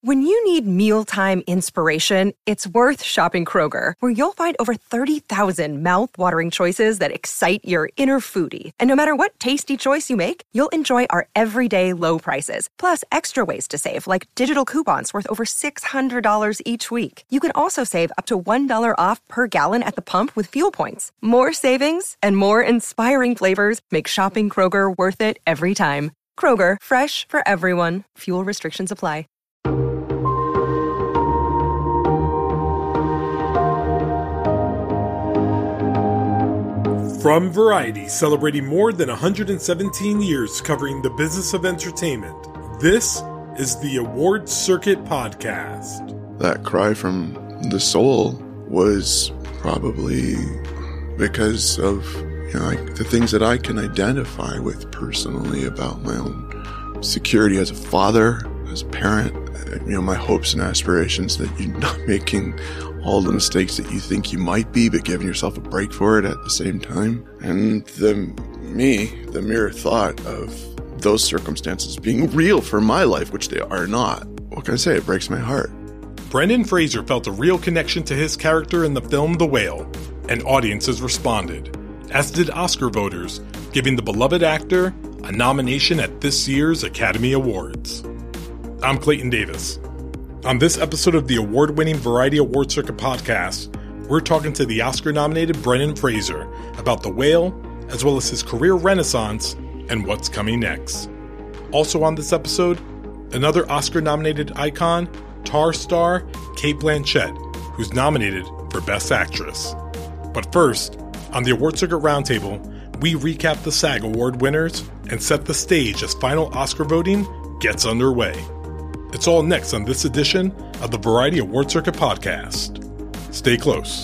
When you need mealtime inspiration, it's worth shopping Kroger, where you'll find over 30,000 mouth-watering choices that excite your inner foodie. And no matter what tasty choice you make, you'll enjoy our everyday low prices, plus extra ways to save, like digital coupons worth over $600 each week. You can also save up to $1 off per gallon at the pump with fuel points. More savings and more inspiring flavors make shopping Kroger worth it every time. Kroger, fresh for everyone. Fuel restrictions apply. From Variety, celebrating more than 117 years covering the business of entertainment, this is the Awards Circuit Podcast. That cry from the soul was probably because of like the things that I can identify with personally about my own security as a father, as a parent, my hopes and aspirations that you're not making all the mistakes that you think you might be, but giving yourself a break for it at the same time. And the mere thought of those circumstances being real for my life, which they are not. What can I say? It breaks my heart. Brendan Fraser felt a real connection to his character in the film The Whale, and audiences responded, as did Oscar voters, giving the beloved actor a nomination at this year's Academy Awards. I'm Clayton Davis. On this episode of the award-winning Variety Award Circuit Podcast, we're talking to the Oscar-nominated Brendan Fraser about The Whale, as well as his career renaissance and what's coming next. Also on this episode, another Oscar-nominated icon, Tar star Cate Blanchett, who's nominated for Best Actress. But first, on the Award Circuit Roundtable, we recap the SAG Award winners and set the stage as final Oscar voting gets underway. It's all next on this edition of the Variety Award Circuit Podcast. Stay close.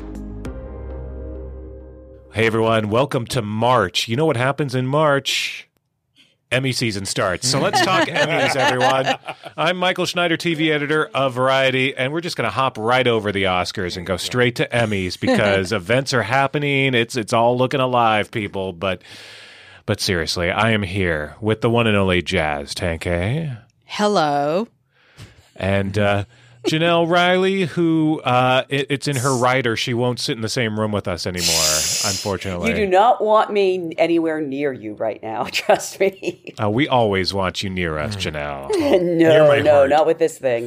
Hey everyone, welcome to March. You know what happens in March? Emmy season starts. So let's talk Emmys, everyone. I'm Michael Schneider, TV editor of Variety, and we're just going to hop right over the Oscars and go straight to Emmys because events are happening. It's all looking alive, people. But seriously, I am here with the one and only Jazz Tangcay. Hello. And Janelle Riley, who it's in her rider. She won't sit in the same room with us anymore, unfortunately. You do not want me anywhere near you right now. Trust me. We always want you near us, Janelle. No, not with this thing.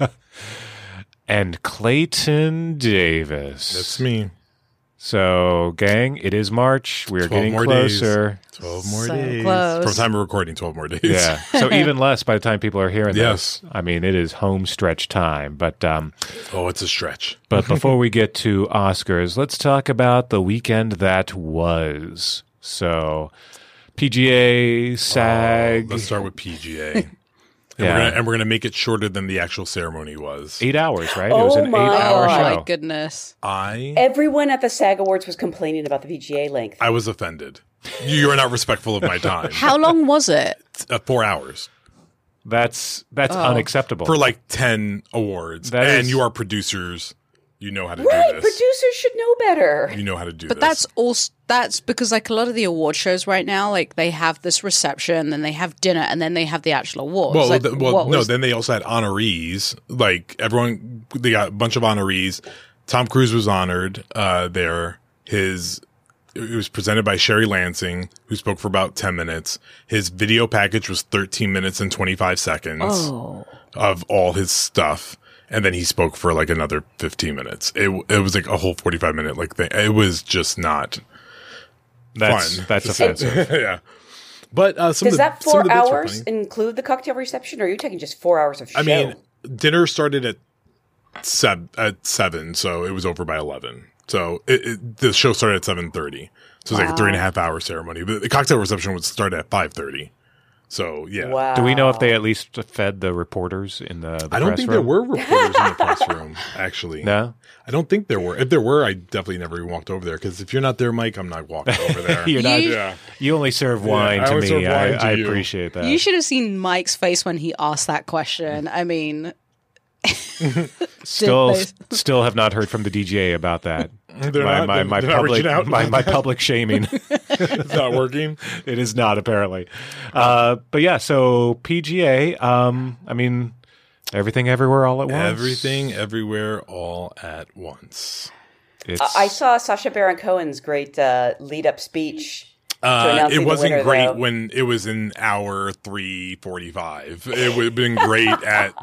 And Clayton Davis. That's me. So, gang, it is March. We're getting closer. 12 more So days. close. From the time of recording, 12 more days. Yeah. So even less by the time people are hearing Yes. this. I mean, it is home stretch time. But it's a stretch. but before we get to Oscars, let's talk about the weekend that was. So, PGA, SAG. Let's start with PGA. Yeah. We're gonna make it shorter than the actual ceremony was. 8 hours, right? It was an 8-hour Oh, show. my goodness. Everyone at the SAG Awards was complaining about the PGA length. I was offended. You are not respectful of my time. How long was it? 4 hours That's unacceptable. for like 10 awards, That and is- you are producers. You know how to Right, do this. producers should know better. You know how to do But this. that's because like a lot of the award shows right now, like they have this reception, then they have dinner, and then they have the actual awards. Well, Like, then they also had honorees. Like everyone, they got a bunch of honorees. Tom Cruise was honored there. It was presented by Sherry Lansing, who spoke for about 10 minutes. His video package was 13 minutes and 25 seconds of all his stuff. And then he spoke for like another 15 minutes. It was like a whole 45-minute like thing. It was just not fun. That's offensive. Yeah. But Does that 4 hours include the cocktail reception, or are you taking just 4 hours of show? I mean, dinner started at 7, so it was over by 11. So the show started at 7:30. So it's like a 3.5 hour ceremony. But the cocktail reception would start at 5:30. So yeah. Wow. Do we know if they at least fed the reporters in the I don't press think room? there were reporters in the press room, actually. No? I don't think there were. If there were, I definitely never even walked over there. Because if you're not there, Mike, I'm not walking over there. You're not, Yeah. You only serve wine I to only me. serve wine to I you. appreciate that. You should have seen Mike's face when he asked that question. I mean, Still have not heard from the DGA about that. They're not reaching out? my public shaming. It's not working. It is not, apparently. But yeah, so PGA, I mean, Everything Everywhere All at Once. Everything Everywhere All at Once. I saw Sacha Baron Cohen's great lead-up speech. It wasn't great when it was in hour 3:45. It would have been great at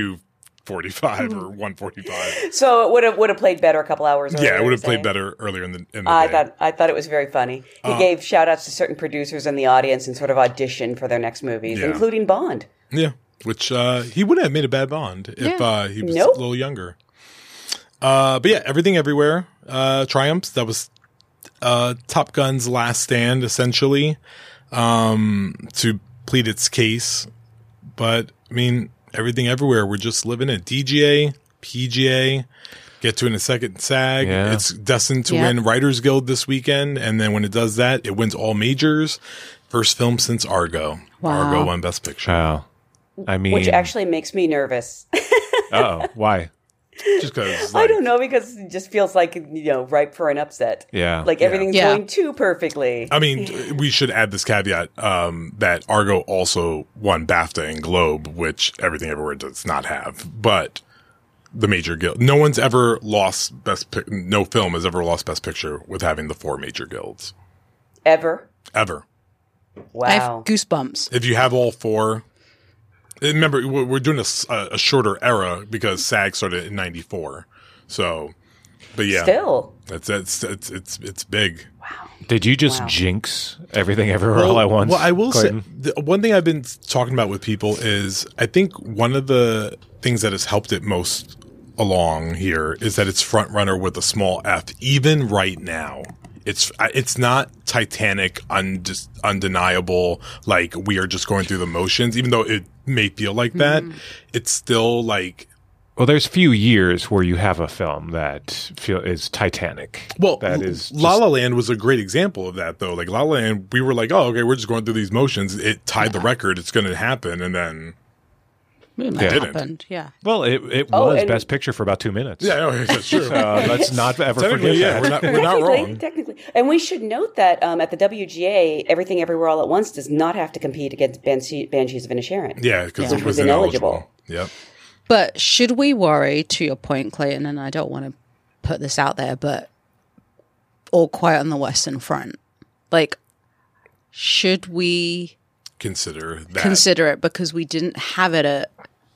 2:45 or 1:45. So it would have played better a couple hours earlier. Yeah, it would have played better earlier in the day. I thought it was very funny. He gave shout-outs to certain producers in the audience and sort of auditioned for their next movies, including Bond. Yeah, which he wouldn't have made a bad Bond if he was a little younger. But yeah, Everything Everywhere triumphs. That was Top Gun's last stand, essentially, to plead its case. But, I mean, Everything Everywhere, we're just living it. DGA, PGA, get to in a second SAG. Yeah. It's destined to win Writers Guild this weekend, and then when it does that, it wins all majors. First film since Argo. Wow. Argo won Best Picture. Wow. I mean, which actually makes me nervous. Oh, why? Just because I don't know, because it just feels like, ripe for an upset. Yeah. Like everything's going too perfectly. I mean, we should add this caveat that Argo also won BAFTA and Globe, which Everything Everywhere does not have. But the major guild, no one's ever lost no film has ever lost Best Picture with having the 4 major guilds. Ever. I Wow. have goosebumps. If you have all 4. Remember, we're doing a shorter era because SAG started in '94. So, but yeah, still, it's big. Wow. Did you just jinx Everything Everywhere All at Once? Well, I will say one thing I've been talking about with people is I think one of the things that has helped it most along here is that it's front runner with a small f. Even right now, it's not Titanic undeniable. Like we are just going through the motions, even though it may feel like that. It's still like, well, there's few years where you have a film that is Titanic. Well, that is La La Land was a great example of that, though. Like La La Land, we were like, oh, okay, we're just going through these motions. It tied the record. It's going to happen, and then it happened. Yeah. Well, it was Best Picture for about 2 minutes. Yeah, that's true. Let's not ever forget that. We're not wrong. Technically, and we should note that at the WGA, Everything Everywhere All at Once does not have to compete against Banshees of Inisherin. Yeah, because it was ineligible. Yep. But should we worry, to your point, Clayton, and I don't want to put this out there, but All Quiet on the Western Front, like, should we consider it because we didn't have it at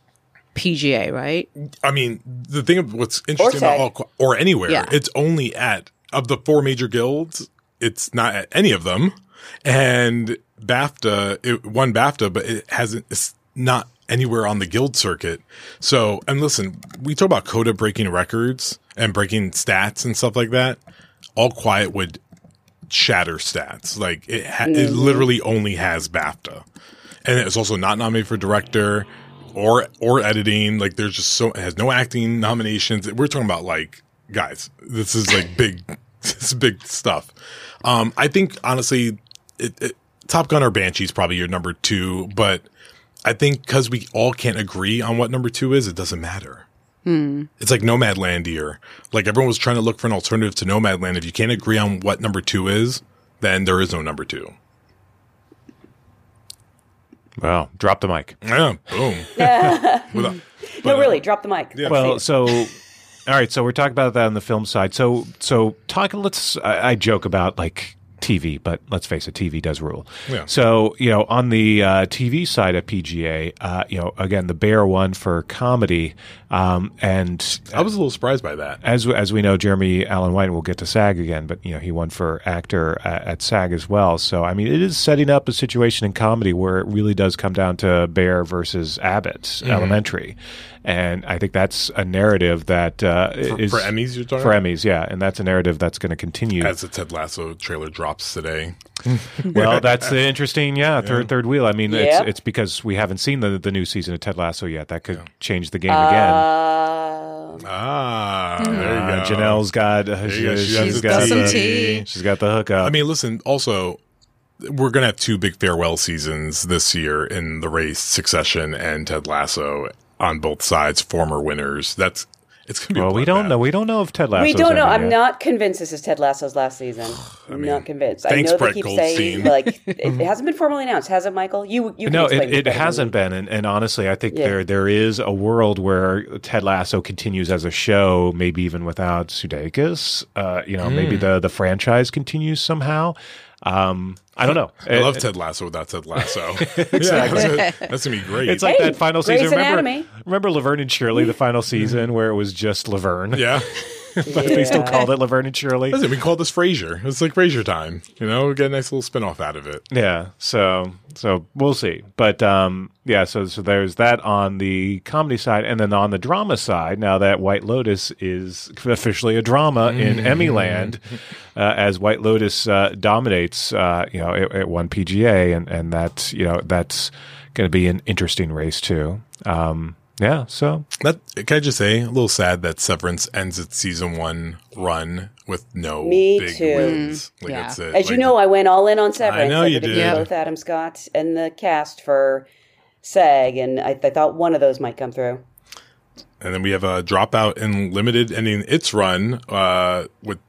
PGA, right? I mean, the thing of what's interesting about or anywhere, it's only of the 4 major guilds, it's not at any of them. And BAFTA, it won BAFTA, but it's not anywhere on the guild circuit. So, and listen, we talk about Coda breaking records and breaking stats and stuff like that. All Quiet would shatter stats. Like it literally only has BAFTA, and it's also not nominated for director or editing. Like there's just it has no acting nominations. We're talking about like, guys, this is like big, this is big stuff. I think honestly, Top Gun or Banshee's probably your number 2, but I think because we all can't agree on what number 2 is, it doesn't matter. It's like Nomadland here. Like everyone was trying to look for an alternative to Nomadland. If you can't agree on what number 2 is, then there is no number 2. Well, drop the mic. Yeah, boom. No, really, drop the mic. Yeah. Well, so all right, so we're talking about that on the film side. So I joke about like TV, but let's face it, TV does rule. Yeah. So, on the TV side of PGA, again, The Bear won for comedy. And I was a little surprised by that. As we know, Jeremy Allen White will get to SAG again, but, he won for actor at SAG as well. So, I mean, it is setting up a situation in comedy where it really does come down to Bear versus Abbott, Elementary. And I think that's a narrative that is for Emmys. You're talking for about? Emmys, yeah, and that's a narrative that's going to continue as the Ted Lasso trailer drops today. Well, that's the interesting, third wheel. I mean, it's because we haven't seen the new season of Ted Lasso yet. That could change the game again. There you go. Janelle's got she's got some tea. She's got the hookup. I mean, listen. Also, we're gonna have 2 big farewell seasons this year in the race: Succession and Ted Lasso. On both sides, former winners. It's going to be. Well, we don't know. We don't know if Ted Lasso. We don't know. I'm not convinced this is Ted Lasso's last season. I'm not convinced. Thanks, I know Brett they keep Goldstein. saying like it hasn't been formally announced, has it, Michael? You can No, explain it better than hasn't me. been, and honestly, I think there is a world where Ted Lasso continues as a show, maybe even without Sudeikis. Maybe the franchise continues somehow. I don't know. I love Ted Lasso without Ted Lasso. That's going to be great. It's like that final Grey's season. Anatomy. Remember Laverne and Shirley, the final season where it was just Laverne? yeah. But they still called it Laverne and Shirley. Listen, we call this Frasier. It's like Frasier time. We get a nice little spinoff out of it. Yeah, so we'll see. But so there's that on the comedy side, and then on the drama side, now that White Lotus is officially a drama in Emmy land, as White Lotus dominates, it won PGA, and that's going to be an interesting race too. So Can I just say, a little sad that Severance ends its season 1 run with no Me big too. wins. Yeah. That's it. As you know, I went all in on Severance. I know you predicted did. both Adam Scott and the cast for SAG, and I thought one of those might come through. And then we have a Dropout in Limited ending its run with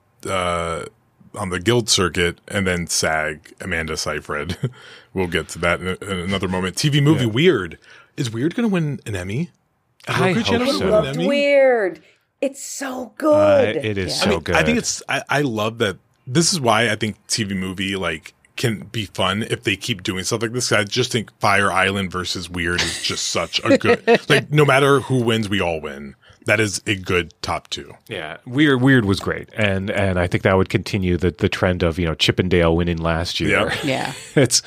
on the Guild circuit, and then SAG, Amanda Seyfried. We'll get to that in another moment. TV movie Weird. Is Weird going to win an Emmy? I Roku Channel hope gonna so. win an Loved Emmy? Weird. It's so good. it is Yeah. so good. I think I love that. This is why I think TV movie can be fun if they keep doing stuff like this. I just think Fire Island versus Weird is just such a good, no matter who wins, we all win. That is a good top 2. Yeah, Weird was great, and I think that would continue the trend of Chippendale winning last year. Yeah. It's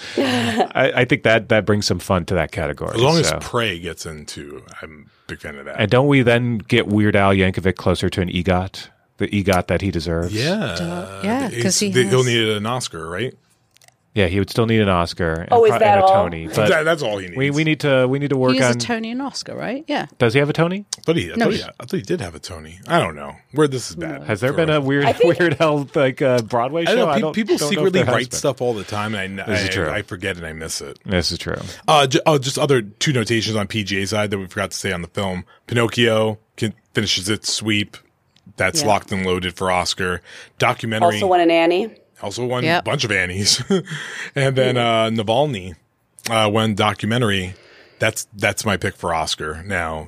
I think that brings some fun to that category. As long as so. Prey gets into, I'm a big fan of that. And don't we then get Weird Al Yankovic closer to an EGOT, the EGOT that he deserves? Yeah, because he'll need an Oscar, right? Yeah, he would still need an Oscar. And Oh, is and that a all? Tony. But That's all he needs. we need to work he has on. a Tony and Oscar, right? Yeah. Does he have a Tony? I thought he did have a Tony. I don't know where this is bad. Has there been a Weird Al Broadway show? I know people don't know if secretly there has write been. stuff all the time, and This is true. I forget and I miss it. This is true. Just other 2 notations on PGA side that we forgot to say on the film. Pinocchio finishes its sweep. That's locked and loaded for Oscar. Documentary Also won an Annie. also won Yep. a bunch of Annies. And then Navalny won documentary. That's my pick for Oscar. Now,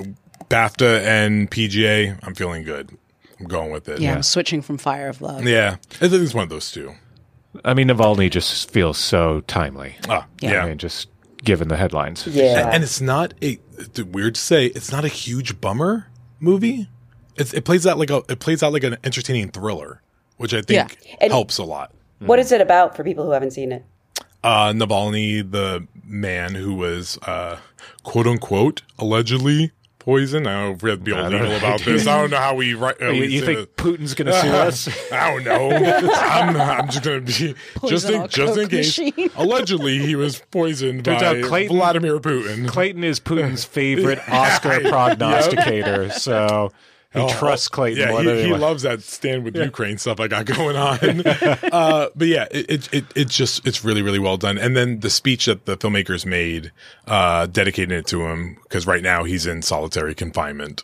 BAFTA and PGA, I'm feeling good. I'm going with it. Yeah, I'm switching from Fire of Love. Yeah. I think it's one of those 2. I mean, Navalny just feels so timely. Yeah. I mean, just given the headlines. Yeah. And it's not it's weird to say, it's not a huge bummer movie. It plays out like an entertaining thriller, which I think And- helps a lot. What is it about for people who haven't seen it? Navalny, the man who was quote unquote allegedly poisoned. I don't know if we have to be all legal about this. I don't know how we write. You think Putin's going to sue us? I don't know. I'm just going to be just in Coke case. machine. Allegedly, he was poisoned Turns by out Clayton- Vladimir Putin. Clayton is Putin's favorite Oscar prognosticator, so he trusts Clayton. Yeah, more than he anyone. loves that stand with Ukraine stuff I got going on. But yeah, it's really, really well done. And then the speech that the filmmakers made, dedicating it to him, because right now he's in solitary confinement.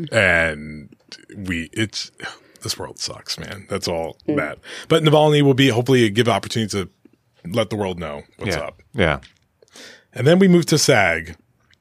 And this world sucks, man. That's all that. But Navalny will be hopefully give opportunity to let the world know what's up. Yeah. And then we move to SAG.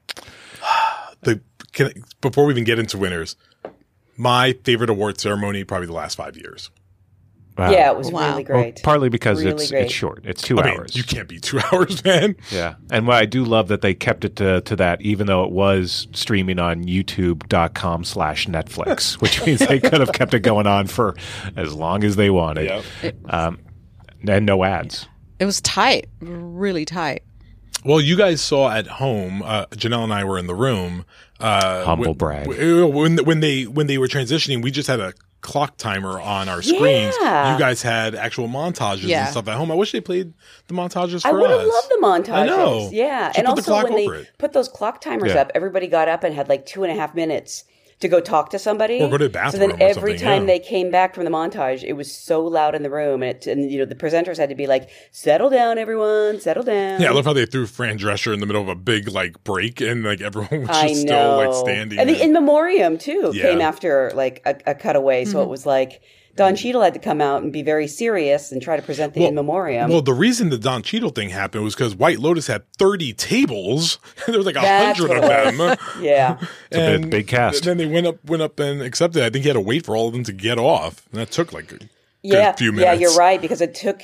Before we even get into winners, my favorite award ceremony probably the last 5 years. Wow. Yeah, it was Wow. really great. Partly because Really great. it's short. It's 2 I mean, hours. you can't be 2 hours, man. Yeah. And what I do love that they kept it to that, even though it was streaming on youtube.com/Netflix, which means they could have kept it going on for as long as they wanted. Yep. And no ads. It was tight, really tight. Well, you guys saw at home. Janelle and I were in the room. Humble brag. When they were transitioning, we just had a clock timer on our screens. Yeah. You guys had actual montages Yeah. and stuff at home. I wish they played the montages for I would have us. loved the montages. I know. Yeah. Should And put the also clock when they over it. put those clock timers Yeah. up, everybody got up and had like 2.5 minutes to go talk to somebody. Or go to the bathroom. So then every or time yeah. they came back from the montage, it was so loud in the room. And the presenters had to be like, settle down, everyone, settle down. Yeah, I love how they threw Fran Drescher in the middle of a big like break and like everyone was I just know. still like standing. And the In Memoriam, too, Yeah. came after like a cutaway. So it was like Don Cheadle had to come out and be very serious and try to present the In Memoriam. Well, the reason the Don Cheadle thing happened was because White Lotus had 30 tables. There was like That's 100 of what it them. Yeah. a big cast. Then they went up and accepted. I think he had to wait for all of them to get off. And that took like a few minutes. Yeah, you're right, because it took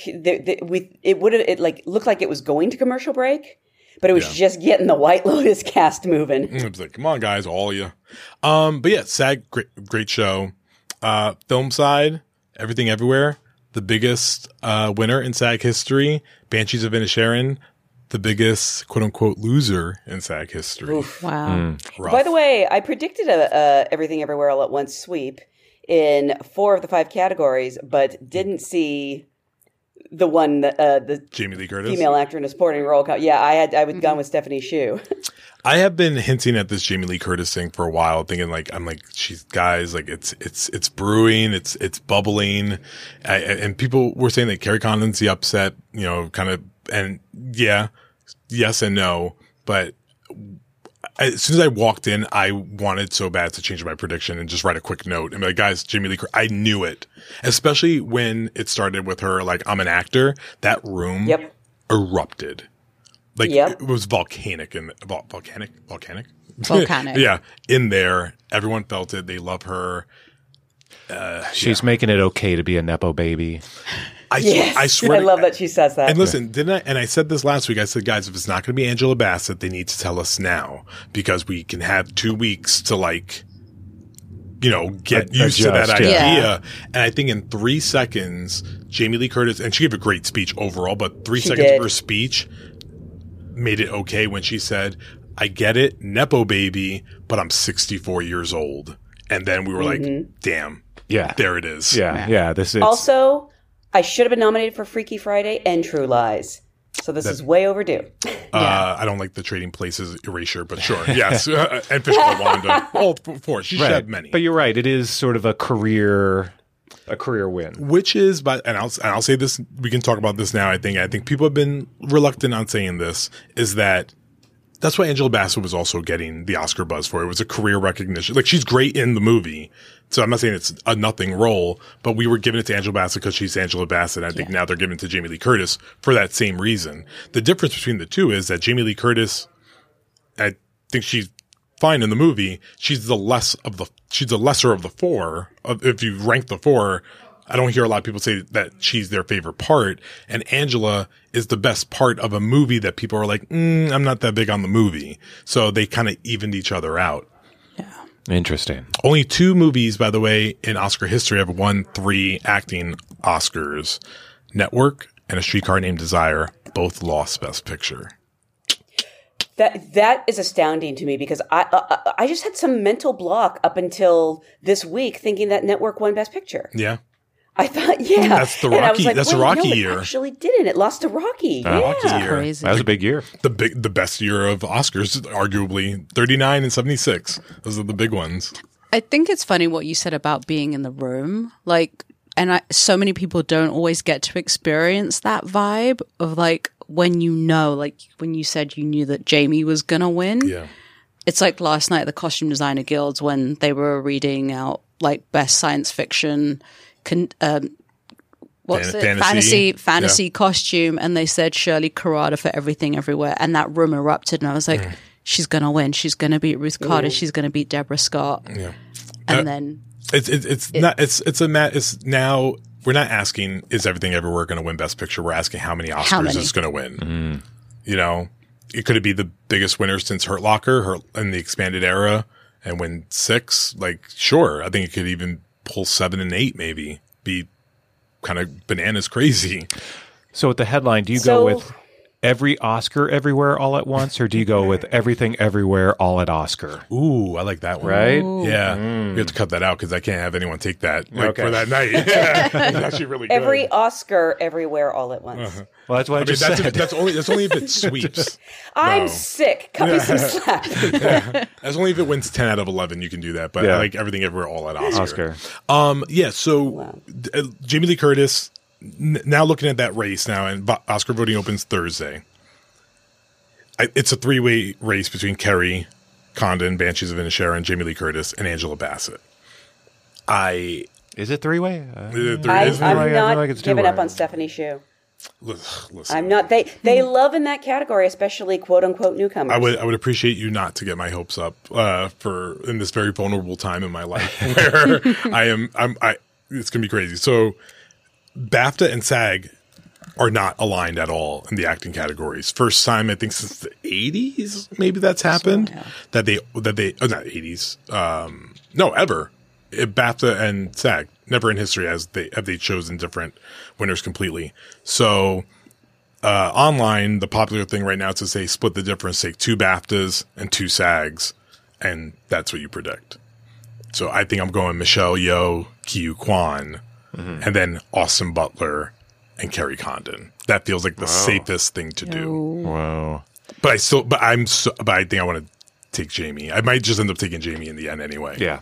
it looked like it was going to commercial break, but it was just getting the White Lotus cast moving. It was like, come on, guys, all of you. But yeah, SAG, great show. Film side, Everything Everywhere, the biggest winner in SAG history. Banshees of Inisherin, the biggest quote unquote loser in SAG history. Oof. Wow. Rough. By the way, I predicted a Everything Everywhere All at Once sweep in 4 of the 5 categories, but didn't see the one that the Jamie Lee Curtis, female actor in a supporting role. Yeah, I was gone with Stephanie Hsu. I have been hinting at this Jamie Lee Curtis thing for a while, thinking I'm like, she's guys, like it's brewing, it's bubbling, and people were saying that Carrie Condon's the upset, kind of, and yeah, yes and no, but as soon as I walked in, I wanted so bad to change my prediction and just write a quick note and be like, guys, Jamie Lee Curtis, I knew it, especially when it started with her, like, I'm an actor. That room erupted. Like it was volcanic and volcanic. Yeah. In there, everyone felt it. They love her. She's making it okay to be a Nepo baby. I swear. I love that she says that. And listen, didn't I? And I said this last week. I said, guys, if it's not going to be Angela Bassett, they need to tell us now because we can have 2 weeks to like, get used to that idea. Yeah. And I think in 3 seconds, Jamie Lee Curtis, and she gave a great speech overall, but 3 seconds of her speech made it okay when she said, I get it, Nepo baby, but I'm 64 years old. And then we were like, damn. Yeah. There it is. Yeah. This is Also, I should have been nominated for Freaky Friday and True Lies. So this is way overdue. I don't like the Trading Places erasure, but sure. Yes. And Fishbowl Wanda. All 4. She had many. But you're right. It is sort of a career win. Which is, and I'll say this, we can talk about this now. I think people have been reluctant on saying this, is that's why Angela Bassett was also getting the Oscar buzz for it. It was a career recognition. Like, she's great in the movie. So I'm not saying it's a nothing role, but we were giving it to Angela Bassett because she's Angela Bassett. I think now they're giving it to Jamie Lee Curtis for that same reason. The difference between the two is that Jamie Lee Curtis, I think she's fine in the movie. She's the lesser of the 4. If you rank the 4, I don't hear a lot of people say that she's their favorite part. And Angela is the best part of a movie that people are like, I'm not that big on the movie. So they kind of evened each other out. Interesting. Only 2 movies, by the way, in Oscar history have won 3 acting Oscars. Network and A Streetcar Named Desire both lost Best Picture. That is astounding to me because I just had some mental block up until this week thinking that Network won Best Picture. Yeah. I thought, That's the Rocky. And I was like, that's the wait, Rocky no, year. It actually didn't. It lost to Rocky. Rocky year. Crazy. That was a big year. The best year of Oscars, arguably 39 and 76. Those are the big ones. I think it's funny what you said about being in the room. Like, so many people don't always get to experience that vibe of like when like when you said you knew that Jamie was going to win. Yeah. It's like last night at the Costume Designer Guilds when they were reading out like best science fiction fantasy costume, and they said Shirley Kurata for Everything Everywhere, and that room erupted, and I was like, she's gonna win, she's gonna beat Ruth Carter, she's gonna beat Deborah Scott. And then it's now we're not asking is Everything Everywhere going to win Best Picture, we're asking how many Oscars it's going to win. It could be the biggest winner since Hurt Locker in the expanded era and win 6. Like, sure, I think it could even pull 7 and 8, maybe be kind of bananas crazy. So with the headline, do you go with every Oscar everywhere all at once, or do you go with everything everywhere all at Oscar? Ooh, I like that one. Right? Yeah. We have to cut that out because I can't have anyone take that for that night. Yeah. It's actually really good. Every Oscar everywhere all at once. Well, that's what I just said. That's only if it sweeps. I'm sick. Cut me some slack. That's only if it wins 10 out of 11 you can do that. But I like everything everywhere all at Oscar. So Jamie Lee Curtis, now looking at that race now, and Oscar voting opens Thursday. It's a 3-way race between Kerry Condon, Banshees of Inisherin, Jamie Lee Curtis, and Angela Bassett. Is it 3-way? I'm not giving up on Stephanie Hsu. Listen, I'm not. They love in that category, especially quote unquote newcomers. I would appreciate you not to get my hopes up for in this very vulnerable time in my life where it's gonna be crazy. So BAFTA and SAG are not aligned at all in the acting categories. First time I think since the 80s, maybe that's happened. That they not 80s. No, ever. BAFTA and SAG never in history have they chosen different winners completely. So online, the popular thing right now is to say split the difference, take 2 BAFTAs and 2 SAGs, and that's what you predict. So I think I'm going Michelle Yeoh, Ke Kwan, and then Austin Butler and Kerry Condon. That feels like the safest thing to do. Wow. But I think I want to take Jamie. I might just end up taking Jamie in the end anyway. Yeah.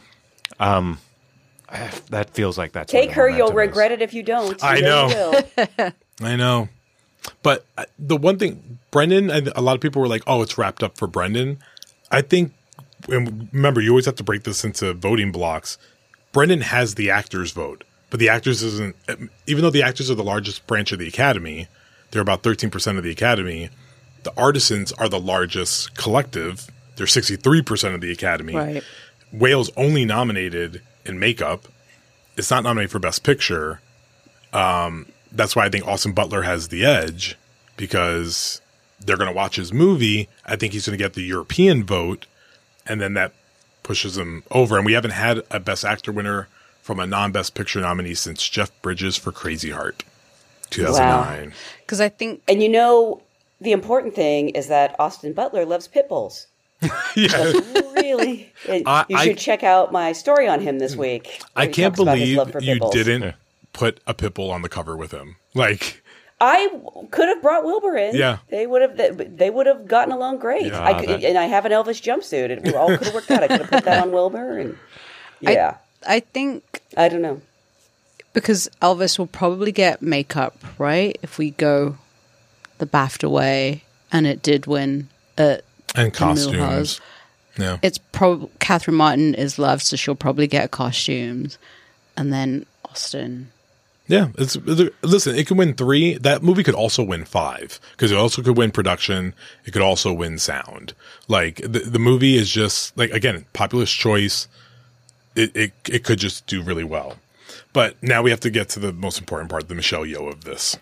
That feels like that's take her. You'll regret it if you don't. I know. I know. But the one thing, Brendan, a lot of people were like, "Oh, it's wrapped up for Brendan." I think, and remember, you always have to break this into voting blocks. Brendan has the actors vote, but the actors isn't. Even though the actors are the largest branch of the Academy, they're about 13% of the Academy. The artisans are the largest collective. They're 63% of the Academy. Right. Whale's only nominated in makeup. It's not nominated for Best Picture. That's why I think Austin Butler has the edge, because they're going to watch his movie. I think he's going to get the European vote, and then that pushes him over. And we haven't had a Best Actor winner from a non-Best Picture nominee since Jeff Bridges for Crazy Heart, 2009. Because I think... And the important thing is that Austin Butler loves pit bulls. Yeah. Really? You should check out my story on him this week. I can't believe you didn't put a pit bull on the cover with him. Like, I could have brought Wilbur in. Yeah. They would have gotten along great. Yeah, and I have an Elvis jumpsuit. It all could have worked out. I could have put that on Wilbur. And I think... I don't know. Because Elvis will probably get makeup, right? If we go the BAFTA way, and it did win at... And costumes. Yeah. It's probably Catherine Martin is loved, so she'll probably get costumes, and then Austin. Yeah, listen. It can win 3. That movie could also win 5 because it also could win production. It could also win sound. Like the movie is just like, again, populist choice. It could just do really well. But now we have to get to the most important part, the Michelle Yeoh of this.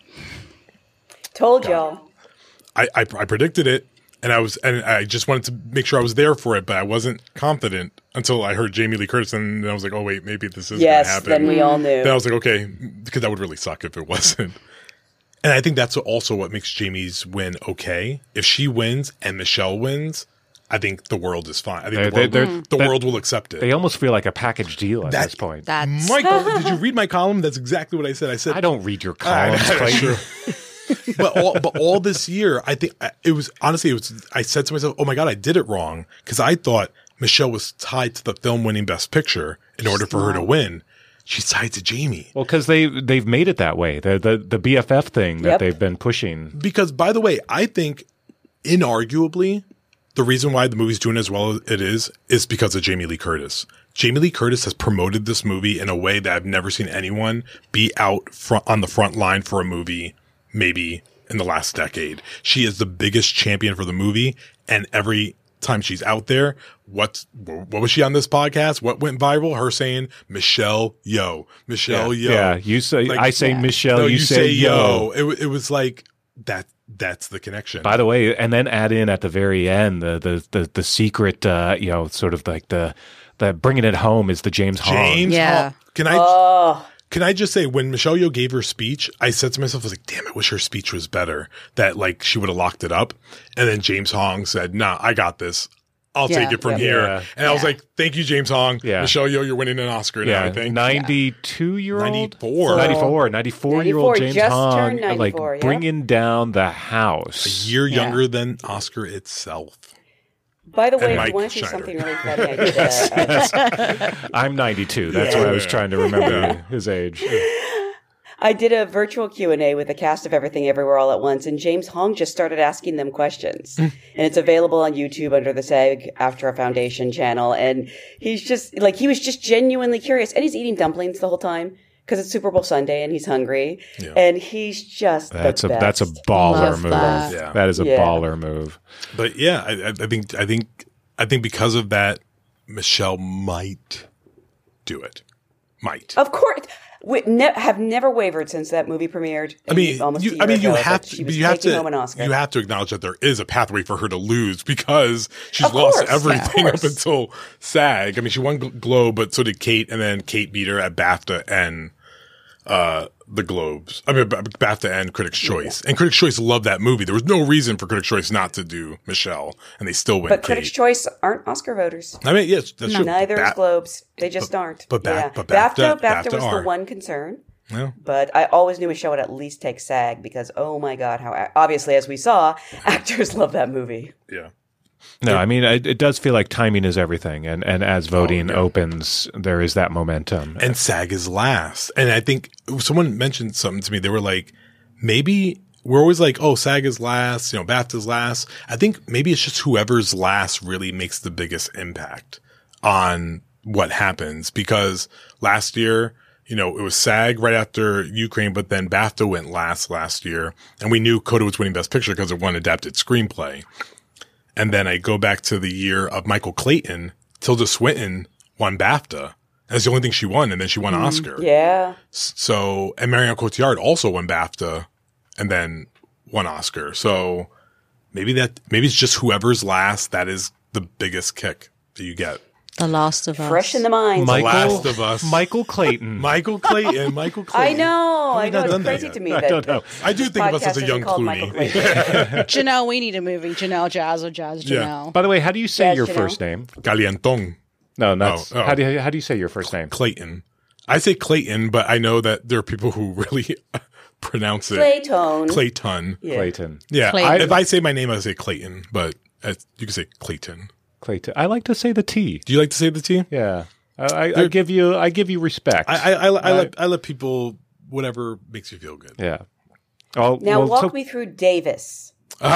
Told y'all. I predicted it. And I just wanted to make sure I was there for it, but I wasn't confident until I heard Jamie Lee Curtis, and I was like, oh, wait, maybe this is going to happen. Then we all knew. Then I was like, okay, because that would really suck if it wasn't. And I think that's also what makes Jamie's win okay. If she wins and Michelle wins, I think the world is fine. I think the world will accept it. They almost feel like a package deal at this point. Michael, did you read my column? That's exactly what I said. I don't read your columns, Clayton. But all this year, I think it was honestly, I said to myself, oh my God, I did it wrong. Because I thought Michelle was tied to the film winning Best Picture in order for her to win. She's tied to Jamie. Well, because they've made it that way. The BFF thing that they've been pushing. Because, by the way, I think inarguably the reason why the movie's doing as well as it is because of Jamie Lee Curtis. Jamie Lee Curtis has promoted this movie in a way that I've never seen anyone be out on the front line for a movie maybe in the last decade. She is the biggest champion for the movie, and every time she's out there, what was she on this podcast? What went viral? Her saying Michelle Yeoh, Michelle Yeoh. Yeah, you say I say Michelle, no, you say Yeoh. It was like that. That's the connection. By the way, and then add in at the very end the secret, sort of like the bringing it home is the James Hong. Hong. Yeah. Can I? Can I just say, when Michelle Yeoh gave her speech, I said to myself, I was like, damn, I wish her speech was better. That, like, she would have locked it up. And then James Hong said, nah, I got this. I'll take it from here. Yeah. And I was like, thank you, James Hong. Yeah. Michelle Yeoh, you're winning an Oscar now, I think. 92-year-old? 94. 94-year-old James just Hong. turned 94, like, yeah. bringing down the house. A year younger than Oscar itself. By the way, And if you want Mike to see Schneider. something really funny, I did I'm 92. That's why I was trying to remember his age. I did a virtual Q&A with the cast of Everything Everywhere All at Once, and James Hong just started asking them questions. And it's available on YouTube under the SAG-AFTRA Foundation channel. And he's just, like, he was just genuinely curious. And he's eating dumplings the whole time because it's Super Bowl Sunday and he's hungry. Yeah. And he's just that's the best. That's a baller Love move. that. Yeah. That is a baller move. But yeah, I think because of that, Michelle might do it. Might. Of course. We have never wavered since that movie premiered. Almost a year ago, you have she to. was You have taking to. home an Oscar. You have to acknowledge that there is a pathway for her to lose because she's Of lost course, everything of up course. until SAG. I mean, she won Globe, but so did Kate, and then Kate beat her at BAFTA and the Globes. I mean, BAFTA and Critics' Choice. And Critics' Choice loved that movie. There was no reason for Critics' Choice not to do Michelle, and they still went But Kate. Critics' Choice aren't Oscar voters. I mean, yes, that's true. Neither is Globes. They just aren't. but BAFTA BAFTA was are. the one concern. Yeah. But I always knew Michelle would at least take SAG because, oh my God, how obviously, as we saw, actors love that movie. Yeah. No, I mean, it does feel like timing is everything. And as voting opens, there is that momentum. And SAG is last. And I think someone mentioned something to me. They were like, maybe we're always like, oh, SAG is last, BAFTA's last. I think maybe it's just whoever's last really makes the biggest impact on what happens. Because last year, it was SAG right after Ukraine, but then BAFTA went last year. And we knew Coda was winning Best Picture because it won Adapted Screenplay. And then I go back to the year of Michael Clayton. Tilda Swinton won BAFTA. That's the only thing she won. And then she won an Oscar. Yeah. So, and Marion Cotillard also won BAFTA and then won Oscar. So maybe it's just whoever's last. That is the biggest kick that you get. The Last of Us. Fresh in the mind. Last of Us. Michael Clayton. Michael Clayton. I know. done It's that crazy yet. to me I that don't know. I do think of us as a podcast young isn't called Michael Clooney. Clayton. Janelle, we need a movie. Janelle Jazz or Jazz Yeah. Janelle. By the way, how do you say Yes, your Janelle. first name? Calientón. No, not. Oh. How do you say your first name? Clayton. I say Clayton, but I know that there are people who really pronounce it Clayton. Clayton. Yeah. Clayton. Yeah. Clayton. If I say my name, I say Clayton, but you can say Clayton. Clayton. I like to say the T. Do you like to say the T? Yeah. I give you respect. I let people, whatever makes you feel good. Yeah. Oh, Now walk me through Davis.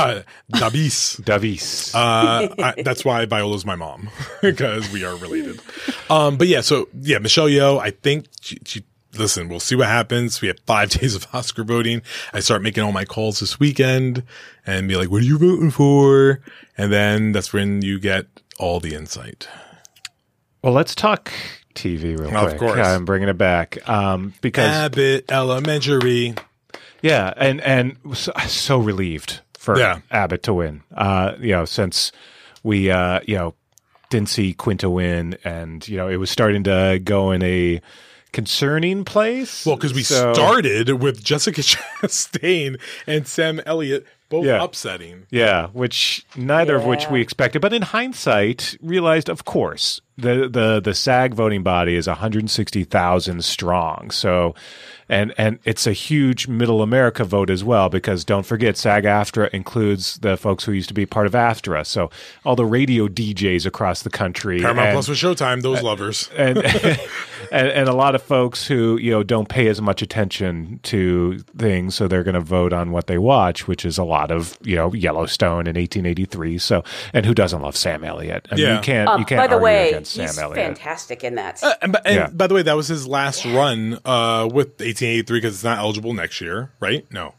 Davis. Davis. That's why Viola's my mom, because we are related. But yeah, Michelle Yeoh, I think she listen, we'll see what happens. We have 5 days of Oscar voting. I start making all my calls this weekend and be like, what are you voting for? And then that's when you get all the insight. Well, let's talk TV real quick. Of course. I'm bringing it back because Abbott Elementary. yeah, and so relieved for Abbott to win. Since we didn't see Quinta win, and it was starting to go in a concerning place. Well, because we started with Jessica Chastain and Sam Elliott both upsetting. Yeah, which neither of which we expected. But in hindsight, realized, of course, the SAG voting body is 160,000 strong. So, and it's a huge middle America vote as well, because don't forget, SAG-AFTRA includes the folks who used to be part of AFTRA. So all the radio DJs across the country. Paramount Plus with Showtime, those lovers. And and a lot of folks who don't pay as much attention to things, so they're going to vote on what they watch, which is a lot of Yellowstone in 1883. So, and who doesn't love Sam Elliott? I mean, you can't by the argue way, against Sam he's Elliott. fantastic in that. And by the way, that was his last run with 1883 because it's not eligible next year, right? No,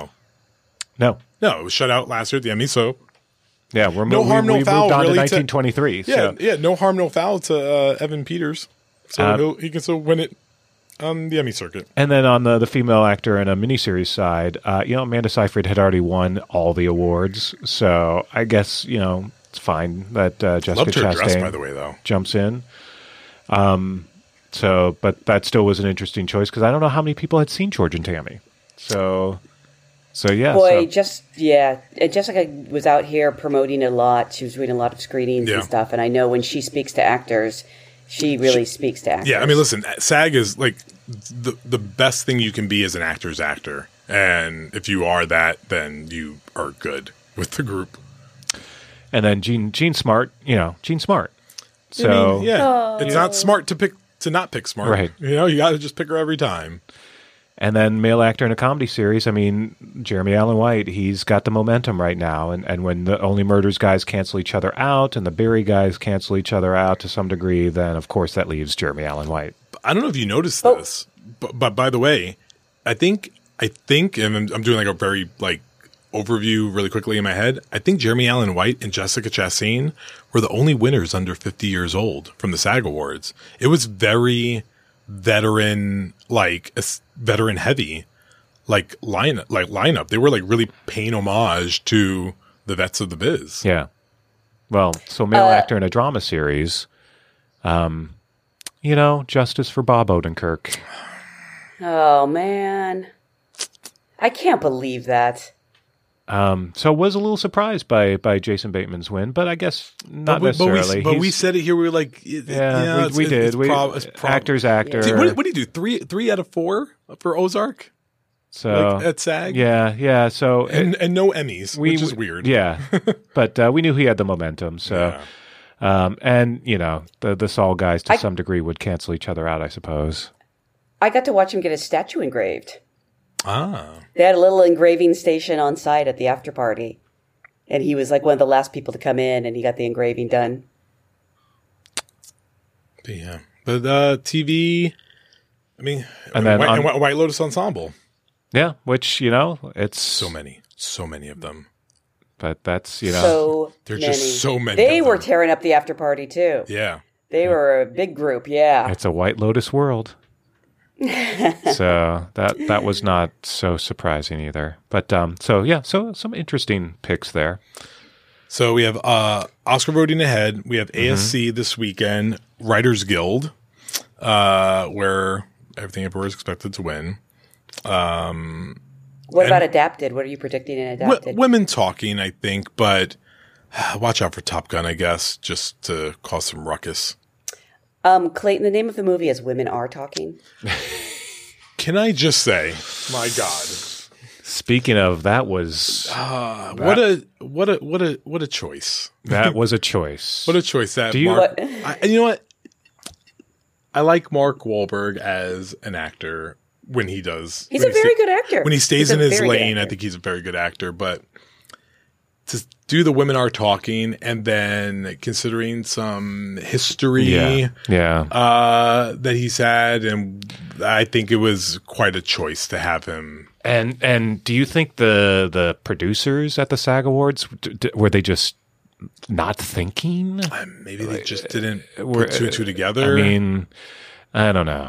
it was shut out last year at the Emmy. So yeah, we no moved on to 1923. No harm, no foul to Evan Peters. So he can still win it on the Emmy circuit. And then on the female actor in a miniseries side, Amanda Seyfried had already won all the awards. So I guess, it's fine that Jessica Loved her Chastain dress, by the way, though. jumps in. So, but that still was an interesting choice because I don't know how many people had seen George and Tammy. So yeah. Boy, Jessica was out here promoting it a lot. She was reading a lot of screenings and stuff. And I know when she speaks to actors, she really speaks to actors. Yeah, I mean, listen, SAG is like the best thing you can be as an actor's actor. And if you are that, then you are good with the group. And then Gene Smart, Gene Smart. So it's not smart to not pick Smart. Right. You got to just pick her every time. And then male actor in a comedy series. I mean, Jeremy Allen White, he's got the momentum right now. And when the Only Murders guys cancel each other out and the Barry guys cancel each other out to some degree, then of course that leaves Jeremy Allen White. I don't know if you noticed this, but by the way, I think, and I'm doing like a very like overview really quickly in my head. I think Jeremy Allen White and Jessica Chastain were the only winners under 50 years old from the SAG Awards. It was very veteran heavy, lineup. They were like really paying homage to the vets of the biz. Yeah. Well, so male actor in a drama series, justice for Bob Odenkirk. Oh man, I can't believe that. So was a little surprised by Jason Bateman's win, but I guess not necessarily. But we said it here. We were like, we did. Actor's actor. What do you do? Three out of 4 for Ozark. So at SAG. Yeah. So and no Emmys, which is weird. Yeah, but we knew he had the momentum. So, and the Saul guys to some degree would cancel each other out, I suppose. I got to watch him get his statue engraved. Ah. They had a little engraving station on site at the after party. And he was like one of the last people to come in, and he got the engraving done. Yeah. But TV, I mean, and then White Lotus Ensemble. Yeah, which, it's... So many of them. But that's, So There's many. just so many They of were them. tearing up the after party, too. Yeah. They were a big group, yeah. It's a White Lotus world. So that was not so surprising either. But so some interesting picks there. So we have Oscar voting ahead. We have ASC this weekend, Writers Guild, where Everything Everywhere is expected to win. What about Adapted? What are you predicting in Adapted? Women talking, I think, but watch out for Top Gun, I guess, just to cause some ruckus. Clayton, the name of the movie is Women Are Talking. Can I just say, my God. Speaking of, that was what a choice. That was a choice. What a choice that you know what? I like Mark Wahlberg as an actor when he does. He's a very good actor. When he stays in his lane, I think he's a very good actor, but to do the Women Are Talking and then considering some history that he's had, and I think it was quite a choice to have him. And do you think the producers at the SAG Awards, were they just not thinking? Maybe they just didn't put two and two together. I mean, I don't know.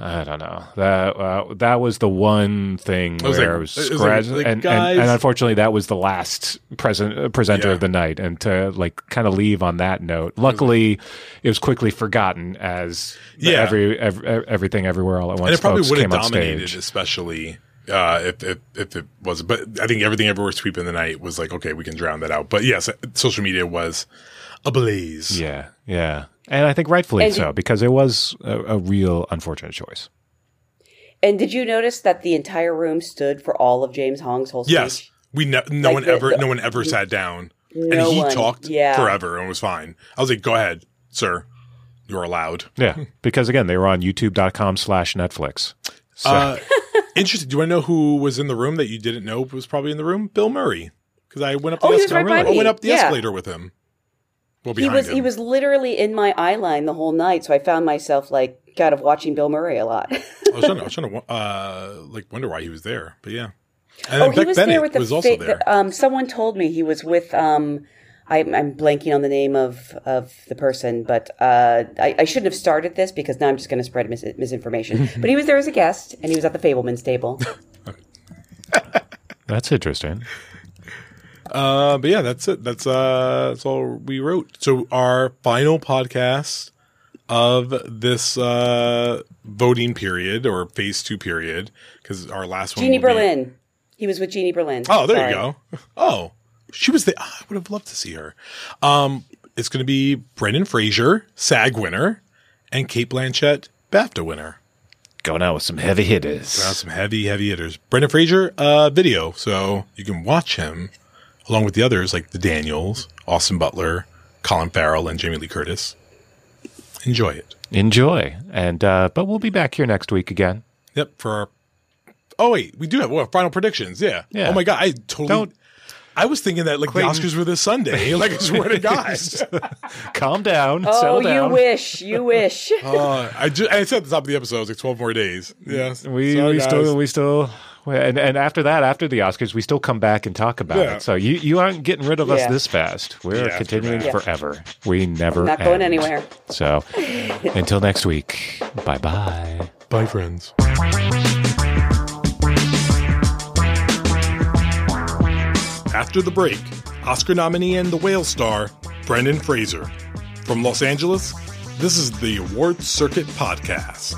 That was the one thing where it was and unfortunately that was the last presenter of the night, and to kind of leave on that note. Luckily, it was quickly forgotten as Everything Everywhere All at Once. And it probably would have dominated, especially if it was. But I think Everything Everywhere sweeping the night was like, okay, we can drown that out. But yes, social media was ablaze. Yeah. And I think rightfully so, because it was a real unfortunate choice. And did you notice that the entire room stood for all of James Hong's whole speech? Yes. No one ever sat down. And he talked forever and was fine. I was like, go ahead, sir. You're allowed. Yeah. Because again, they were on youtube.com/Netflix. So. Interesting. Do you want to know who was in the room that you didn't know was probably in the room? Bill Murray. Because I went up the escalator. I went up the escalator with him. Well, he was literally in my eye line the whole night, so I found myself kind of watching Bill Murray a lot. I was trying to wonder why he was there, but yeah. And he was there with also there. Someone told me he was with. I'm blanking on the name of the person, but I shouldn't have started this because now I'm just going to spread misinformation. But he was there as a guest, and he was at the Fableman's table. That's interesting. But yeah, that's it. That's all we wrote. So our final podcast of this voting period or phase 2 period, because our last one. Jeannie Berlin. He was with Jeannie Berlin. Oh, there you go. Oh, she was there. I would have loved to see her. It's going to be Brendan Fraser, SAG winner, and Cate Blanchett, BAFTA winner. Going out with some heavy hitters. Going out with some heavy hitters. Brendan Fraser, video, so you can watch him along with the others like the Daniels, Austin Butler, Colin Farrell, and Jamie Lee Curtis. Enjoy it. Enjoy. And but we'll be back here next week again. Yep. For our. Oh wait, we do have final predictions. Yeah. Yeah. Oh my God, I totally. I was thinking that Clayton. the Oscars were this Sunday. I swear to God. Calm down. Settle down. You wish. I said at the top of the episode, it was 12 more days. Yes. We still. And after that, after the Oscars, we still come back and talk about it. So you aren't getting rid of us this fast. We're continuing forever. We never not going anywhere. So until next week, bye-bye. Bye, friends. After the break, Oscar nominee and The Whale star, Brendan Fraser. From Los Angeles, this is the Awards Circuit Podcast.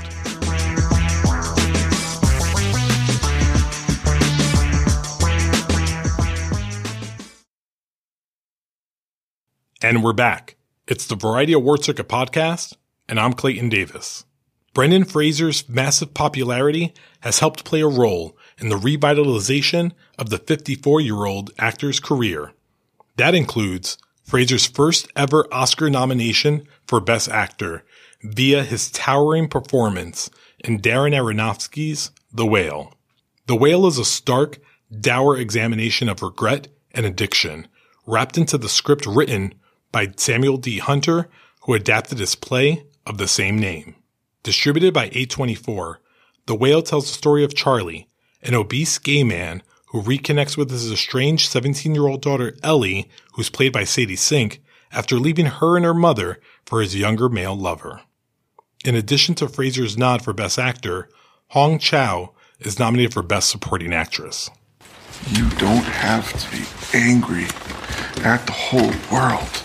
And we're back. It's the Variety Awards Circuit Podcast, and I'm Clayton Davis. Brendan Fraser's massive popularity has helped play a role in the revitalization of the 54-year-old actor's career. That includes Fraser's first ever Oscar nomination for Best Actor via his towering performance in Darren Aronofsky's The Whale. The Whale is a stark, dour examination of regret and addiction, wrapped into the script written by Samuel D. Hunter, who adapted his play of the same name. Distributed by A24, The Whale tells the story of Charlie, an obese gay man who reconnects with his estranged 17-year-old daughter Ellie, who's played by Sadie Sink, after leaving her and her mother for his younger male lover. In addition to Fraser's nod for Best Actor, Hong Chow is nominated for Best Supporting Actress. You don't have to be angry at the whole world.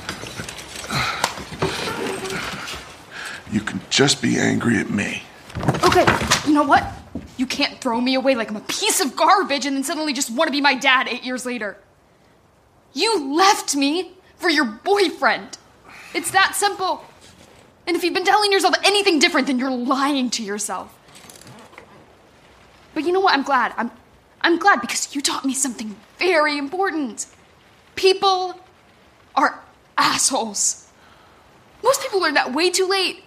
You can just be angry at me. Okay, you know what? You can't throw me away like I'm a piece of garbage and then suddenly just want to be my dad 8 years later. You left me for your boyfriend. It's that simple. And if you've been telling yourself anything different, then you're lying to yourself. But you know what? I'm glad. I'm glad because you taught me something very important. People are assholes. Most people learn that way too late.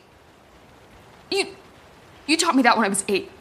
You taught me that when I was 8.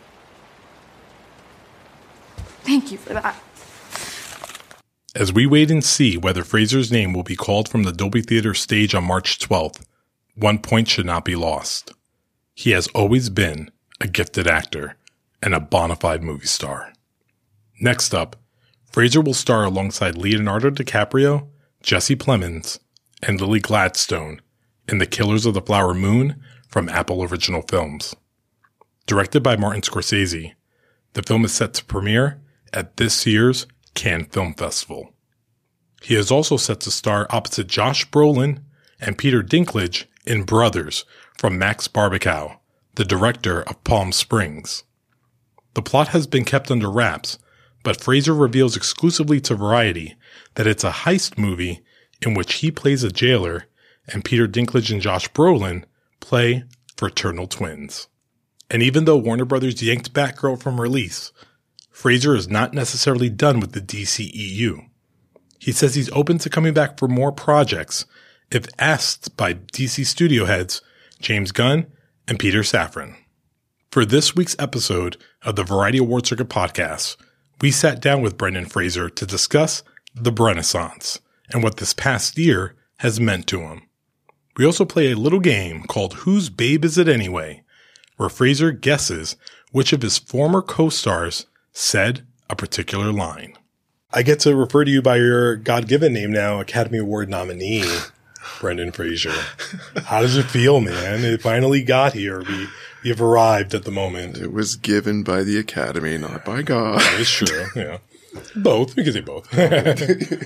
Thank you for that. As we wait and see whether Fraser's name will be called from the Dolby Theater stage on March 12th, one point should not be lost. He has always been a gifted actor and a bona fide movie star. Next up, Fraser will star alongside Leonardo DiCaprio, Jesse Plemons, and Lily Gladstone in The Killers of the Flower Moon from Apple Original Films. Directed by Martin Scorsese, the film is set to premiere at this year's Cannes Film Festival. He is also set to star opposite Josh Brolin and Peter Dinklage in Brothers from Max Barbakow, the director of Palm Springs. The plot has been kept under wraps, but Fraser reveals exclusively to Variety that it's a heist movie in which he plays a jailer and Peter Dinklage and Josh Brolin play fraternal twins. And even though Warner Brothers yanked Batgirl from release, Fraser is not necessarily done with the DCEU. He says he's open to coming back for more projects if asked by DC studio heads James Gunn and Peter Safran. For this week's episode of the Variety Awards Circuit Podcast, we sat down with Brendan Fraser to discuss the Renaissance and what this past year has meant to him. We also play a little game called Whose Babe Is It Anyway?, where Fraser guesses which of his former co-stars said a particular line. I get to refer to you by your God-given name now, Academy Award nominee, Brendan Fraser. How does it feel, man? It finally got here. We've arrived at the moment. It was given by the Academy, not by God. That is true, yeah. Both. We can say both. The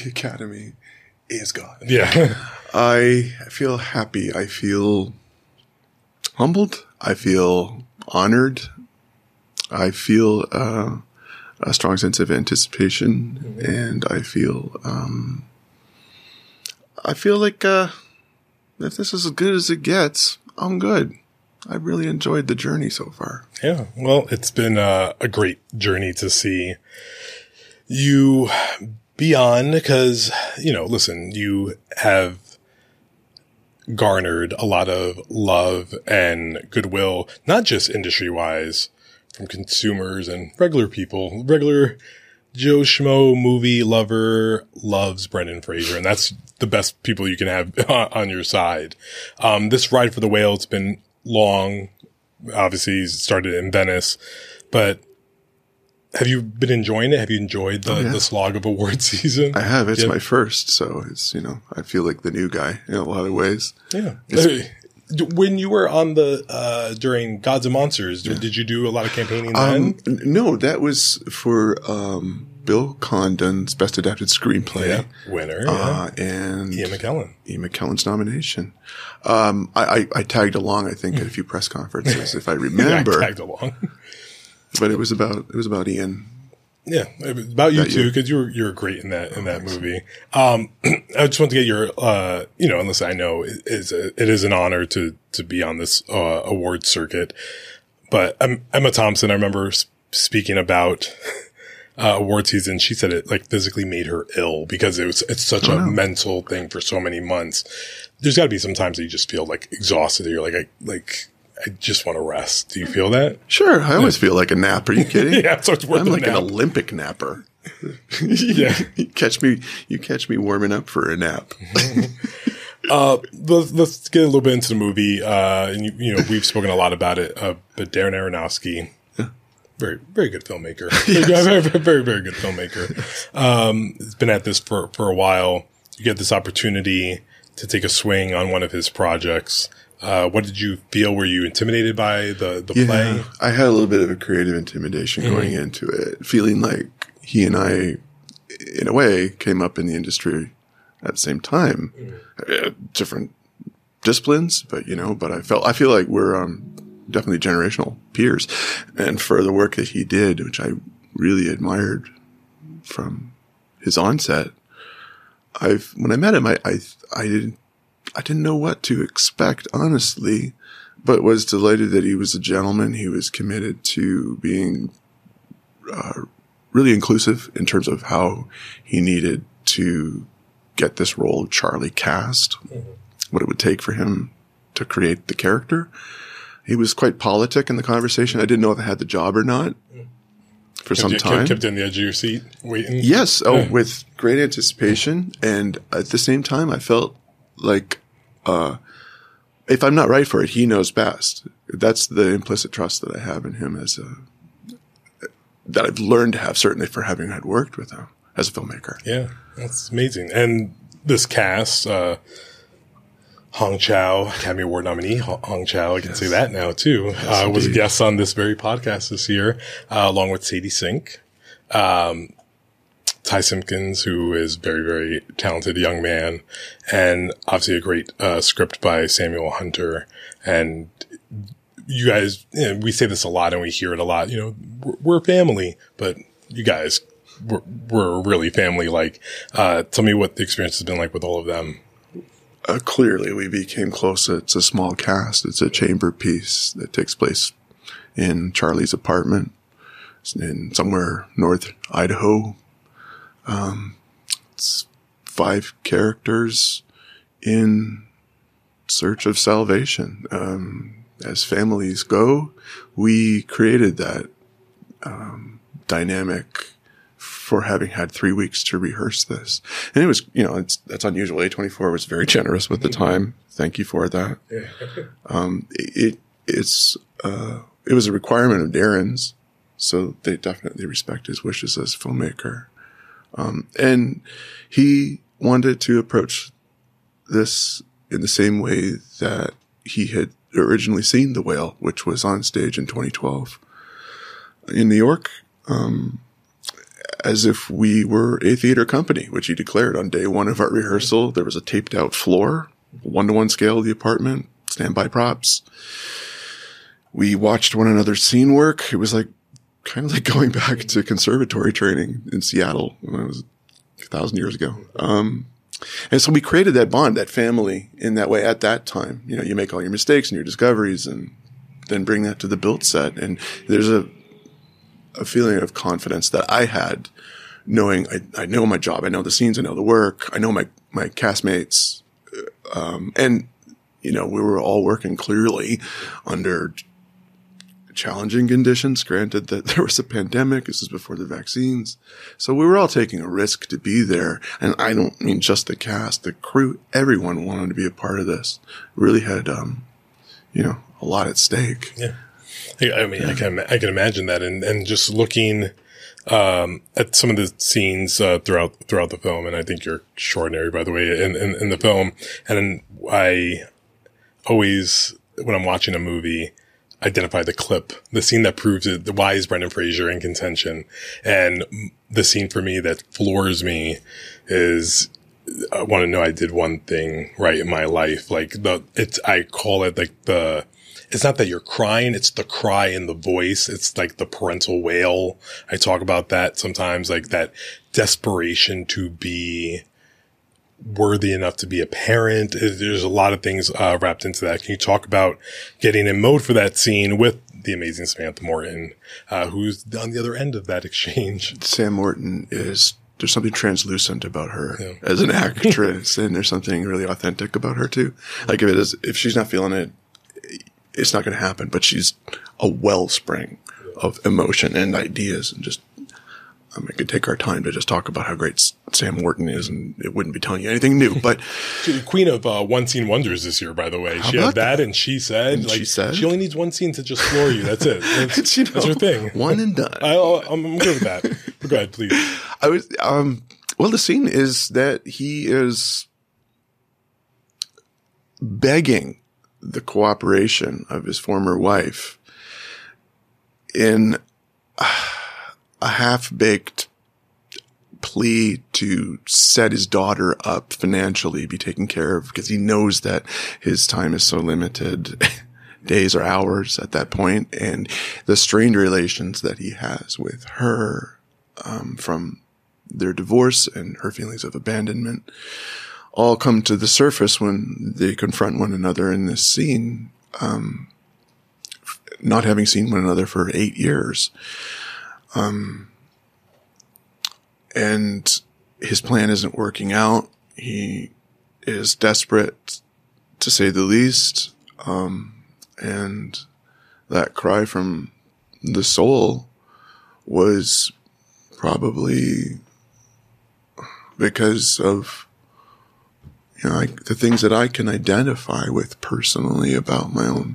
Academy is God. Yeah. I feel happy. I feel Humbled. I feel honored. I feel a strong sense of anticipation, and I feel like if this is as good as it gets, I'm good. I really enjoyed the journey so far. Yeah, well, it's been a great journey to see you beyond, because, listen, you have garnered a lot of love and goodwill, not just industry-wise, from consumers and regular people. Regular Joe Schmo movie lover loves Brendan Fraser, and that's the best people you can have on your side. This ride for the whale, it's been long. Obviously, it started in Venice, but have you been enjoying it? Have you enjoyed the slog of award season? I have. It's my first, so it's, I feel like the new guy in a lot of ways. Yeah. When you were on during Gods and Monsters, did you do a lot of campaigning then? No, that was for Bill Condon's Best Adapted Screenplay. Winner. And Ian McKellen. Ian McKellen's nomination. I tagged along, I think, at a few press conferences, if I remember. I tagged along. But it was about Ian. Yeah, it was about you too, because you were great in that movie. I just want to get your, unless I know it is an honor to be on this award circuit. But Emma Thompson, I remember speaking about award season. She said it like physically made her ill because it's such a mental thing for so many months. There's got to be some times that you just feel like exhausted. You're I just want to rest. Do you feel that? Sure. I always feel like a nap. Are you kidding? Yeah, so it's worth I'm like an Olympic napper. Yeah. You catch me warming up for a nap. Let's get a little bit into the movie. And we've spoken a lot about it, but Darren Aronofsky, very, very good filmmaker. Yes. Very, very, very good filmmaker. He's been at this for a while. You get this opportunity to take a swing on one of his projects. What did you feel? Were you intimidated by the play? I had a little bit of a creative intimidation going into it, feeling like he and I, in a way, came up in the industry at the same time, different disciplines, but I feel like we're definitely generational peers, and for the work that he did, which I really admired from his onset. When I met him, I didn't know what to expect, honestly, but was delighted that he was a gentleman. He was committed to being really inclusive in terms of how he needed to get this role of Charlie cast, what it would take for him to create the character. He was quite politic in the conversation. I didn't know if I had the job or not for some time. Kept on the edge of your seat, waiting? Yes. With great anticipation. And at the same time, I felt like if I'm not right for it, he knows best. That's the implicit trust that I have in him that I've learned to have, certainly for having had worked with him as a filmmaker. Yeah, that's amazing. And this cast, Hong Chow, Academy Award nominee, Hong Chow, I can say that now too, was a guest on this very podcast this year, along with Sadie Sink. Ty Simpkins, who is very, very talented young man, and obviously a great script by Samuel Hunter. And you guys, we say this a lot and we hear it a lot, we're family, but you guys, we're really family-like. Tell me what the experience has been like with all of them. Clearly, we became close. It's a small cast. It's a chamber piece that takes place in Charlie's apartment in somewhere north Idaho. It's 5 characters in search of salvation. As families go, we created that dynamic for having had 3 weeks to rehearse this. And it was, that's unusual. A24 was very generous with the time. Thank you for that. It was a requirement of Darren's, so they definitely respect his wishes as a filmmaker. And he wanted to approach this in the same way that he had originally seen The Whale, which was on stage in 2012 in New York, as if we were a theater company, which he declared on day one of our rehearsal. There was a taped out floor, 1-to-1 scale of the apartment, standby props. We watched one another's scene work. It was like kind of like going back to conservatory training in Seattle when I was 1,000 years ago. And so we created that bond, that family in that way at that time. You know, you make all your mistakes and your discoveries and then bring that to the built set. And there's a feeling of confidence that I had knowing I know my job. I know the scenes. I know the work. I know my castmates. And, you know, we were all working clearly under challenging conditions, granted that there was a pandemic. This is before the vaccines. So we were all taking a risk to be there. And I don't mean just the cast, the crew, everyone wanted to be a part of this. Really had, you know, a lot at stake. Yeah. I mean, I can imagine that. And just looking, at some of the scenes, throughout the film. And I think you're extraordinary, by the way, in the film. And I always, when I'm watching a movie, identify the clip, the scene that proves it, why is Brendan Fraser in contention. And the scene for me that floors me is, I want to know I did one thing right in my life. Like I call it like it's not that you're crying, it's the cry in the voice. It's like the parental wail. I talk about that sometimes, like that desperation to be worthy enough to be a parent. There's a lot of things wrapped into that. Can you talk about getting in mode for that scene with the amazing Samantha Morton, who's on the other end of that exchange? Sam Morton there's something translucent about her as an actress, and there's something really authentic about her too. Like if she's not feeling it, it's not going to happen, but she's a wellspring of emotion and ideas, and just, I could take our time to just talk about how great Sam Morton is, and it wouldn't be telling you anything new. But she's the queen of One Scene Wonders this year, by the way. She had that, and she said, she only needs one scene to just floor you. That's it. That's her thing. One and done. I'm good with that. But go ahead, please. Well, the scene is that he is begging the cooperation of his former wife in a half-baked plea to set his daughter up financially, be taken care of, because he knows that his time is so limited, days or hours at that point, and the strained relations that he has with her, from their divorce and her feelings of abandonment, all come to the surface when they confront one another in this scene, not having seen one another for 8 years. And his plan isn't working out. He is desperate, to say the least. And that cry from the soul was probably because of, you know, the things that I can identify with personally about my own,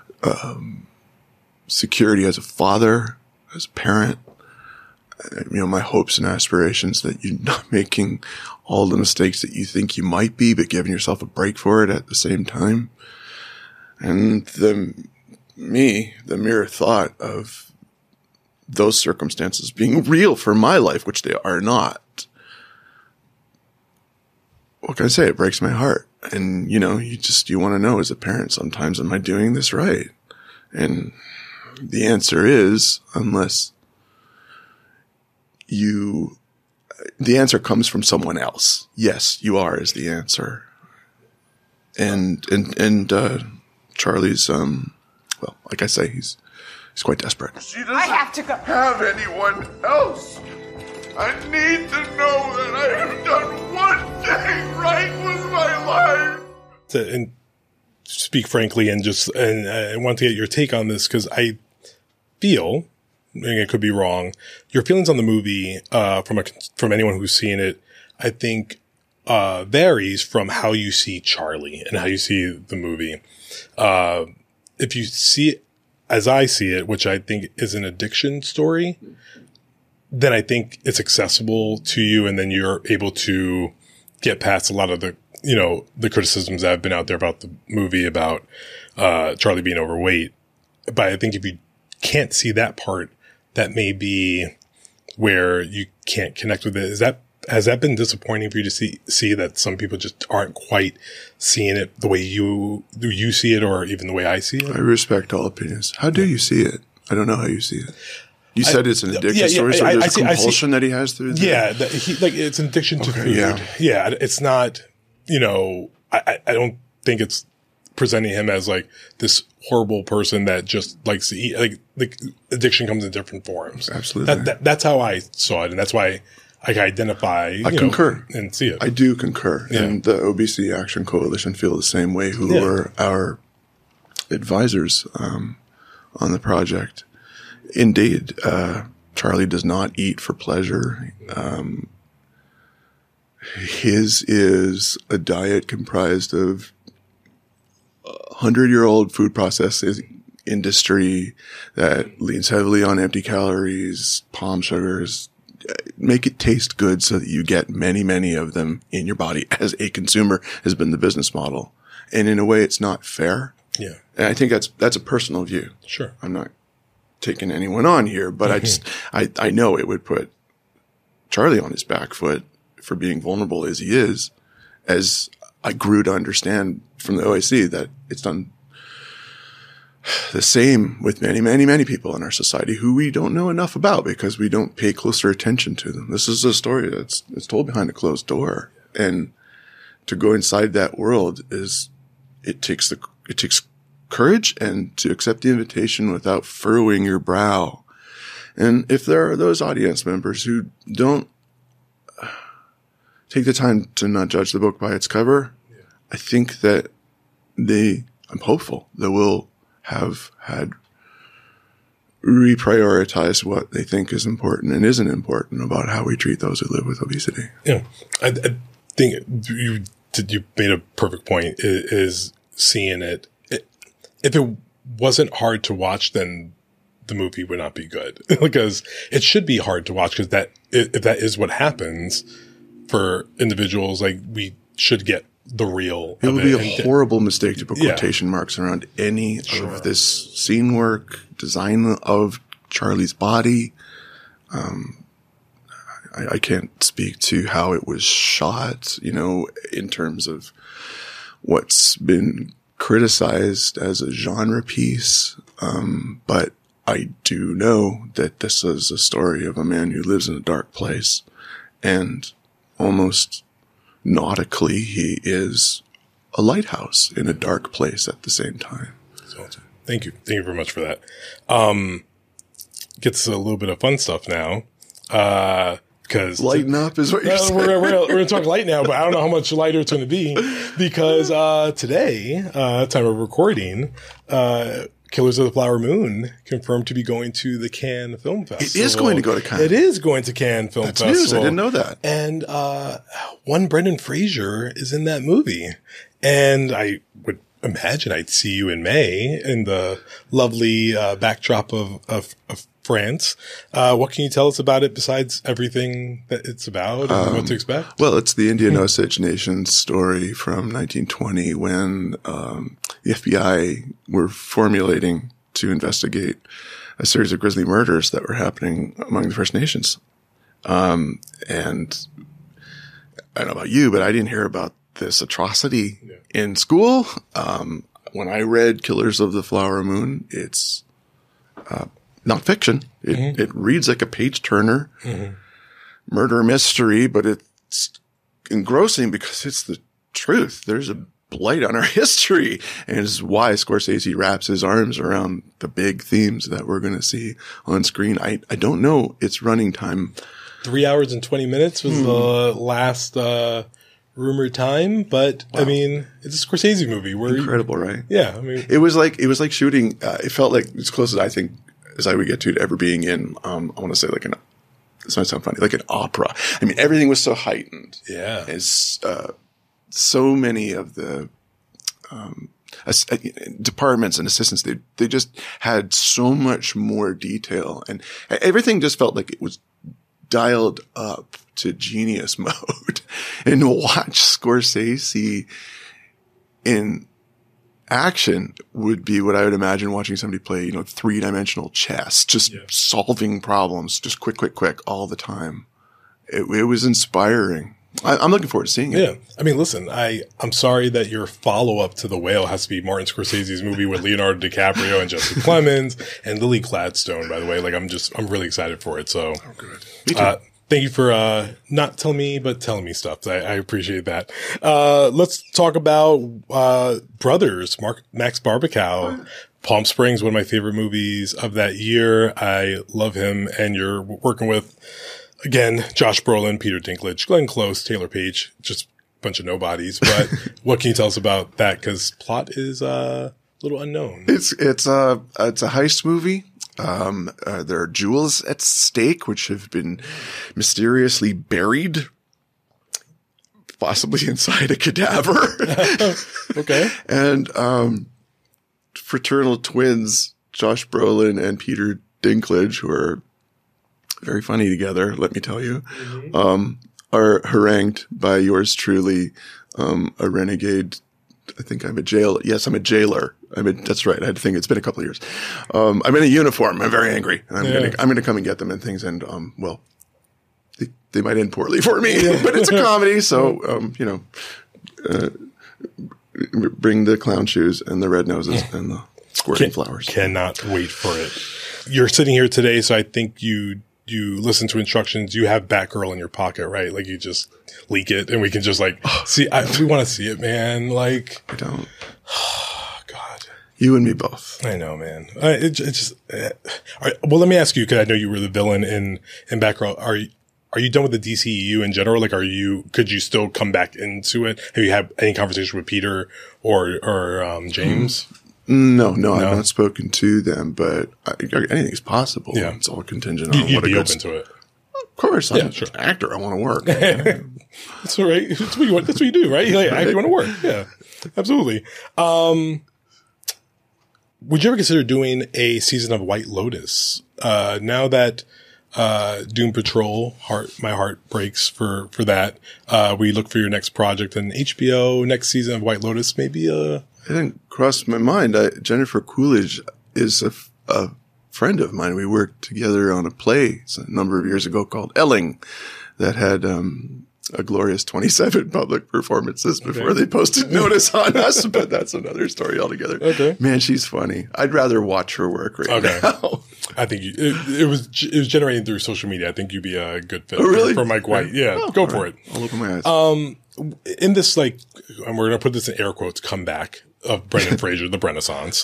security as a father, as a parent, you know, my hopes and aspirations that you're not making all the mistakes that you think you might be, but giving yourself a break for it at the same time. And the mere thought of those circumstances being real for my life, which they are not. What can I say? It breaks my heart. And, you know, you want to know as a parent sometimes, am I doing this right? And the answer is, unless the answer comes from someone else. Yes, you are is the answer. And Charlie's, well, like I say, he's quite desperate. She doesn't have anyone else. I need to know that I have done one thing right with my life. And speak frankly, and I want to get your take on this, because I feel, and I could be wrong, your feelings on the movie, from anyone who's seen it, I think, varies from how you see Charlie and how you see the movie. If you see it as I see it, which I think is an addiction story, then I think it's accessible to you, and then you're able to get past a lot of the, you know, the criticisms that have been out there about the movie, about Charlie being overweight. But I think if you can't see that part, that may be where you can't connect with it. Is that has that been disappointing for you to see that some people just aren't quite seeing it the way you see it, or even the way I see it? I respect all opinions. How do you see it? I don't know how you see it. You said it's an addiction story, so there's a compulsion that he has through the... Yeah, it's an addiction to food. Yeah, it's not, I don't think it's presenting him as like this horrible person that just likes to eat. Like addiction comes in different forms. Absolutely. That's how I saw it, and that's why I can identify. I concur and see it. I do concur, and the Obesity Action Coalition feel the same way. Who were our advisors on the project? Indeed, Charlie does not eat for pleasure. His is a diet comprised of 100-year-old food processing industry that leans heavily on empty calories, palm sugars. Make it taste good so that you get many, many of them in your body as a consumer has been the business model. And in a way, it's not fair. Yeah. And I think that's a personal view. Sure. I'm not taking anyone on here, but I know it would put Charlie on his back foot for being vulnerable as he is, as I grew to understand from the OAC that it's done the same with many, many, many people in our society who we don't know enough about because we don't pay closer attention to them. This is a story that's told behind a closed door. And to go inside that world it takes courage and to accept the invitation without furrowing your brow. And if there are those audience members who don't take the time to not judge the book by its cover, I think that I'm hopeful they will have had reprioritized what they think is important and isn't important about how we treat those who live with obesity. Yeah. I think you made a perfect point, is seeing it. If it wasn't hard to watch, then the movie would not be good, because it should be hard to watch, because if that is what happens for individuals, like, we should get the real. It would be a horrible mistake to put quotation marks around any of this scene work, design of Charlie's body. I can't speak to how it was shot, in terms of what's been criticized as a genre piece. But I do know that this is a story of a man who lives in a dark place, and almost nautically, he is a lighthouse in a dark place at the same time. Awesome. Thank you. Thank you very much for that. Gets a little bit of fun stuff now. Because lighten up is what you're saying. We're going to talk light now, but I don't know how much lighter it's going to be, because today, time of recording, Killers of the Flower Moon confirmed to be going to the Cannes Film Festival. It is going to go to Cannes. It is going to Cannes Film Festival. That's news. I didn't know that. And one Brendan Fraser is in that movie. And I would imagine I'd see you in May in the lovely backdrop of France. What can you tell us about it besides everything that it's about and what to expect? Well, it's the Indian Osage Nation story from 1920 when the FBI were formulating to investigate a series of grisly murders that were happening among the First Nations. And I don't know about you, but I didn't hear about this atrocity in school. When I read Killers of the Flower Moon, it's not fiction. It reads like a page turner, murder mystery, but it's engrossing because it's the truth. There's a blight on our history, and it's why Scorsese wraps his arms around the big themes that we're going to see on screen. I don't know its running time. 3 hours and 20 minutes was the last rumored time, but wow. I mean, it's a Scorsese movie. Incredible, right? Yeah, I mean, it was like shooting. It felt like as close as I think as I would get to it ever being in. I want to say like this might sound funny, like an opera. I mean, everything was so heightened. Yeah, it's so many of the departments and assistants, they just had so much more detail, and everything just felt like it was dialed up to genius mode. And to watch Scorsese in action would be what I would imagine watching somebody play, 3-dimensional chess, just solving problems, just quick, all the time. it was inspiring. I'm looking forward to seeing it. Yeah. I mean, listen, I'm sorry that your follow-up to The Whale has to be Martin Scorsese's movie with Leonardo DiCaprio and Jesse Plemons and Lily Gladstone, by the way. Like, I'm really excited for it. So, good. Me too. Thank you for not telling me, but telling me stuff. I appreciate that. Let's talk about Brothers, Max Barbakow. Palm Springs, one of my favorite movies of that year. I love him. And you're working with, again, Josh Brolin, Peter Dinklage, Glenn Close, Taylor Page, just a bunch of nobodies. But what can you tell us about that? Because plot is a little unknown. It's a heist movie. There are jewels at stake, which have been mysteriously buried, possibly inside a cadaver. Okay. And, fraternal twins, Josh Brolin and Peter Dinklage, who are very funny together, let me tell you, are harangued by yours truly, a renegade. I think I'm a jailer. Yes, I'm a jailer. That's right. I had to think it's been a couple of years. I'm in a uniform. I'm very angry. And I'm going to come and get them and things. And, well, they might end poorly for me, but it's a comedy. So, bring the clown shoes and the red noses and the squirting flowers. Cannot wait for it. You're sitting here today, so I think you listen to instructions. You have Batgirl in your pocket, right? Like, you just leak it and we can just see. We want to see it, man. Like, I don't. God. You and me both. I know, man. It just. All right, well, let me ask you, because I know you were the villain in Batgirl. Are you done with the DCEU in general? Like, could you still come back into it? Have you had any conversation with Peter or James? No, I've not spoken to them, but anything's possible. Yeah. It's all contingent on You'd be open to it. Of course. I'm an actor. I want to work. That's all right. That's what you do, right? You want to work. Yeah, absolutely. Would you ever consider doing a season of White Lotus? Now that Doom Patrol, my heart breaks for that. We look for your next project, and HBO next season of White Lotus, maybe it didn't cross my mind. Jennifer Coolidge is a friend of mine. We worked together on a play a number of years ago called Elling that had a glorious 27 public performances before they posted notice on us, but that's another story altogether. Okay. Man, she's funny. I'd rather watch her work now. I think it was generated through social media. I think you'd be a good fit for Mike White. Yeah, go for it. I'll open my eyes. In this, and we're going to put this in air quotes, comeback of Brendan Fraser, the Renaissance.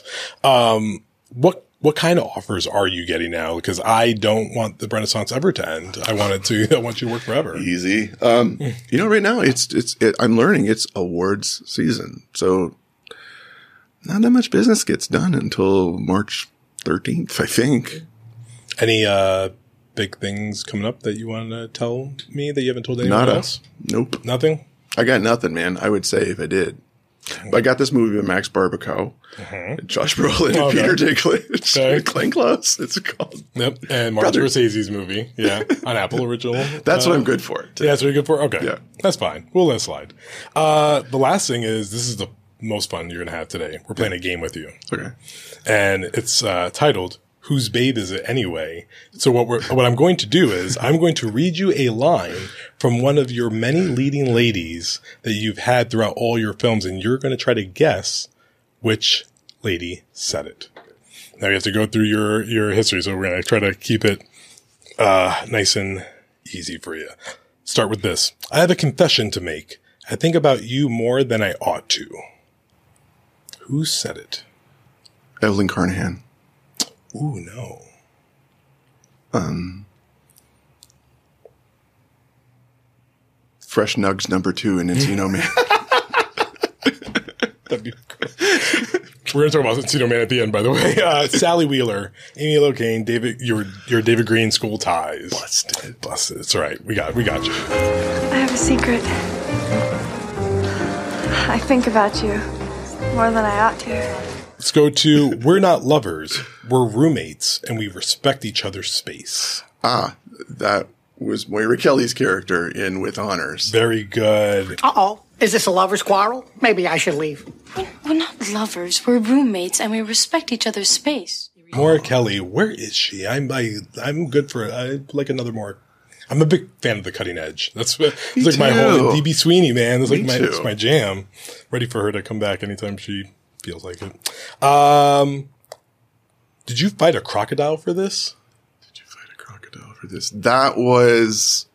What kind of offers are you getting now? Because I don't want the Renaissance ever to end. I want you to work forever. Easy. Right now I'm learning it's awards season. So not that much business gets done until March 13th, I think. Any, big things coming up that you want to tell me that you haven't told anyone else? Nope. Nothing? I got nothing, man. I would say if I did. I got this movie with Max Barbakow, Josh Brolin, and Peter Dinklage. Glenn Close, it's called. Yep, and Martin Scorsese's movie, on Apple Original. That's what I'm good for. Yeah, that's what you're good for? Okay, yeah. That's fine. We'll let it slide. The last thing is, this is the most fun you're going to have today. We're playing a game with you. Okay. And it's titled, Whose Babe Is It Anyway? So what I'm going to do is I'm going to read you a line from one of your many leading ladies that you've had throughout all your films, and you're going to try to guess which lady said it. Now you have to go through your history, so we're going to try to keep it nice and easy for you. Start with this. I have a confession to make. I think about you more than I ought to. Who said it? Evelyn Carnahan. Ooh, no. Fresh Nugs #2 in Encino Man. That'd be great. We're going to talk about Encino Man at the end, by the way. Sally Wheeler, Amy Locane, your David Green School Ties. Busted. That's right. We got you. I have a secret. I think about you more than I ought to. Let's go to We're Not Lovers, We're Roommates, and We Respect Each Other's Space. That was Moira Kelly's character in With Honors. Very good. Uh-oh. Is this a lover's quarrel? Maybe I should leave. We're not lovers. We're roommates, and we respect each other's space. Moira Kelly, where is she? I'm good for it. I'd like another more I'm a big fan of the Cutting Edge. That's like my whole DB Sweeney, man. That's like it's my jam. Ready for her to come back anytime she feels like it. Did you fight a crocodile for this? That was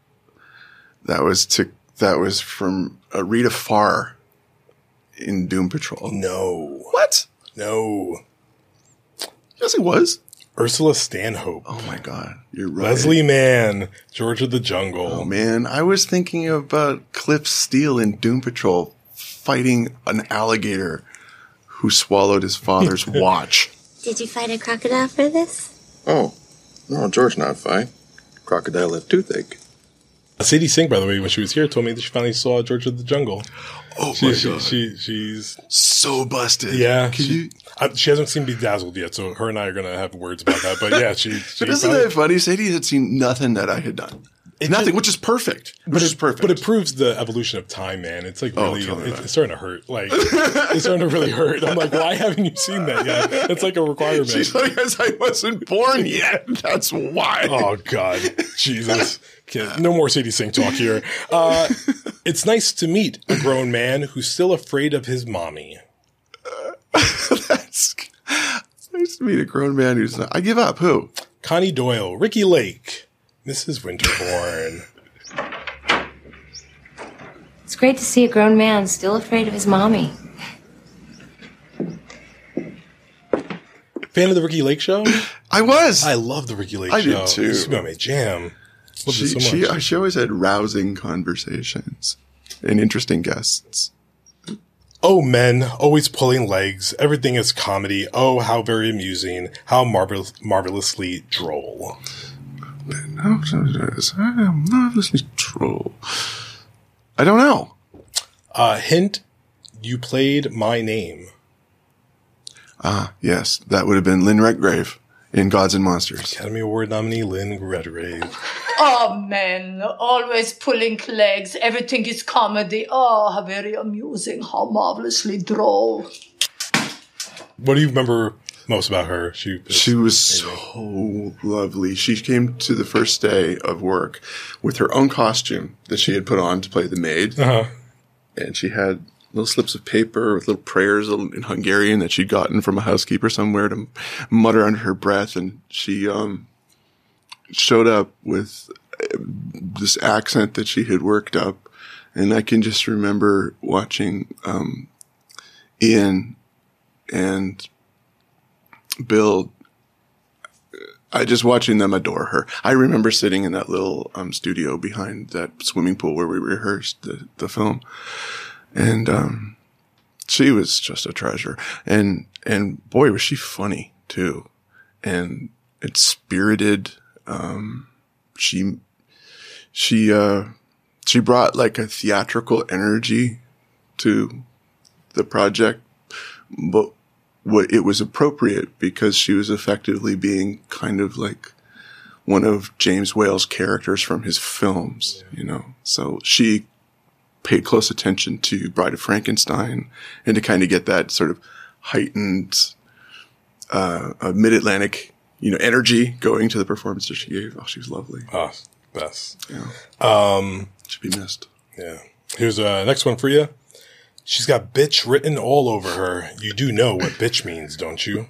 from Rita Farr in Doom Patrol. No. What? No. Yes, it was. Ursula Stanhope. Oh my God, you're right. Leslie Mann, George of the Jungle. Oh man, I was thinking about Cliff Steele in Doom Patrol fighting an alligator who swallowed his father's watch. Did you fight a crocodile for this? Oh, no, George not fight. Crocodile have toothache. Sadie Sink, by the way, when she was here, told me that she finally saw George of the Jungle. Oh my God. She's so busted. Yeah. She hasn't seen Bedazzled yet, so her and I are going to have words about that. But yeah, But isn't that funny? Sadie had seen nothing that I had done. Nothing, which is perfect. But it proves the evolution of time, man. It's like really, it's starting to hurt. Like, it's starting to really hurt. I'm like, why haven't you seen that yet? It's like a requirement. She's like, because I wasn't born yet. That's why. Oh, God. Jesus. No more Sadie Sink talk here. It's nice to meet a grown man who's still afraid of his mommy. That's nice to meet a grown man who's not. I give up. Who? Connie Doyle, Ricky Lake, Mrs. Winterbourne. It's great to see a grown man still afraid of his mommy. Fan of the Ricky Lake Show? I was. I love the Ricky Lake Show. I did too. This is my jam. She always had rousing conversations and interesting guests. Oh, men, always pulling legs. Everything is comedy. Oh, how very amusing. How marvelously droll. Marvelously droll. I don't know. Hint, you played my name. Yes. That would have been Lynn Redgrave in Gods and Monsters. Academy Award nominee Lynn Redgrave. Oh, men, always pulling legs. Everything is comedy. Oh, how very amusing. How marvelously droll. What do you remember most about her? She was so lovely. She came to the first day of work with her own costume that she had put on to play the maid. Uh-huh. And she had little slips of paper with little prayers in Hungarian that she'd gotten from a housekeeper somewhere to mutter under her breath. And she showed up with this accent that she had worked up. And I can just remember watching Ian and Bill, just watching them adore her. I remember sitting in that little studio behind that swimming pool where we rehearsed the film. And she was just a treasure. And boy, was she funny too. And it's spirited. She brought like a theatrical energy to the project, but it was appropriate because she was effectively being kind of like one of James Whale's characters from his films, you know. So she paid close attention to Bride of Frankenstein and to kind of get that sort of heightened mid-Atlantic, energy going to the performance that she gave. Oh, she was lovely. Oh, best. Yeah. Should be missed. Yeah. Here's next one for you. She's got bitch written all over her. You do know what bitch means, don't you?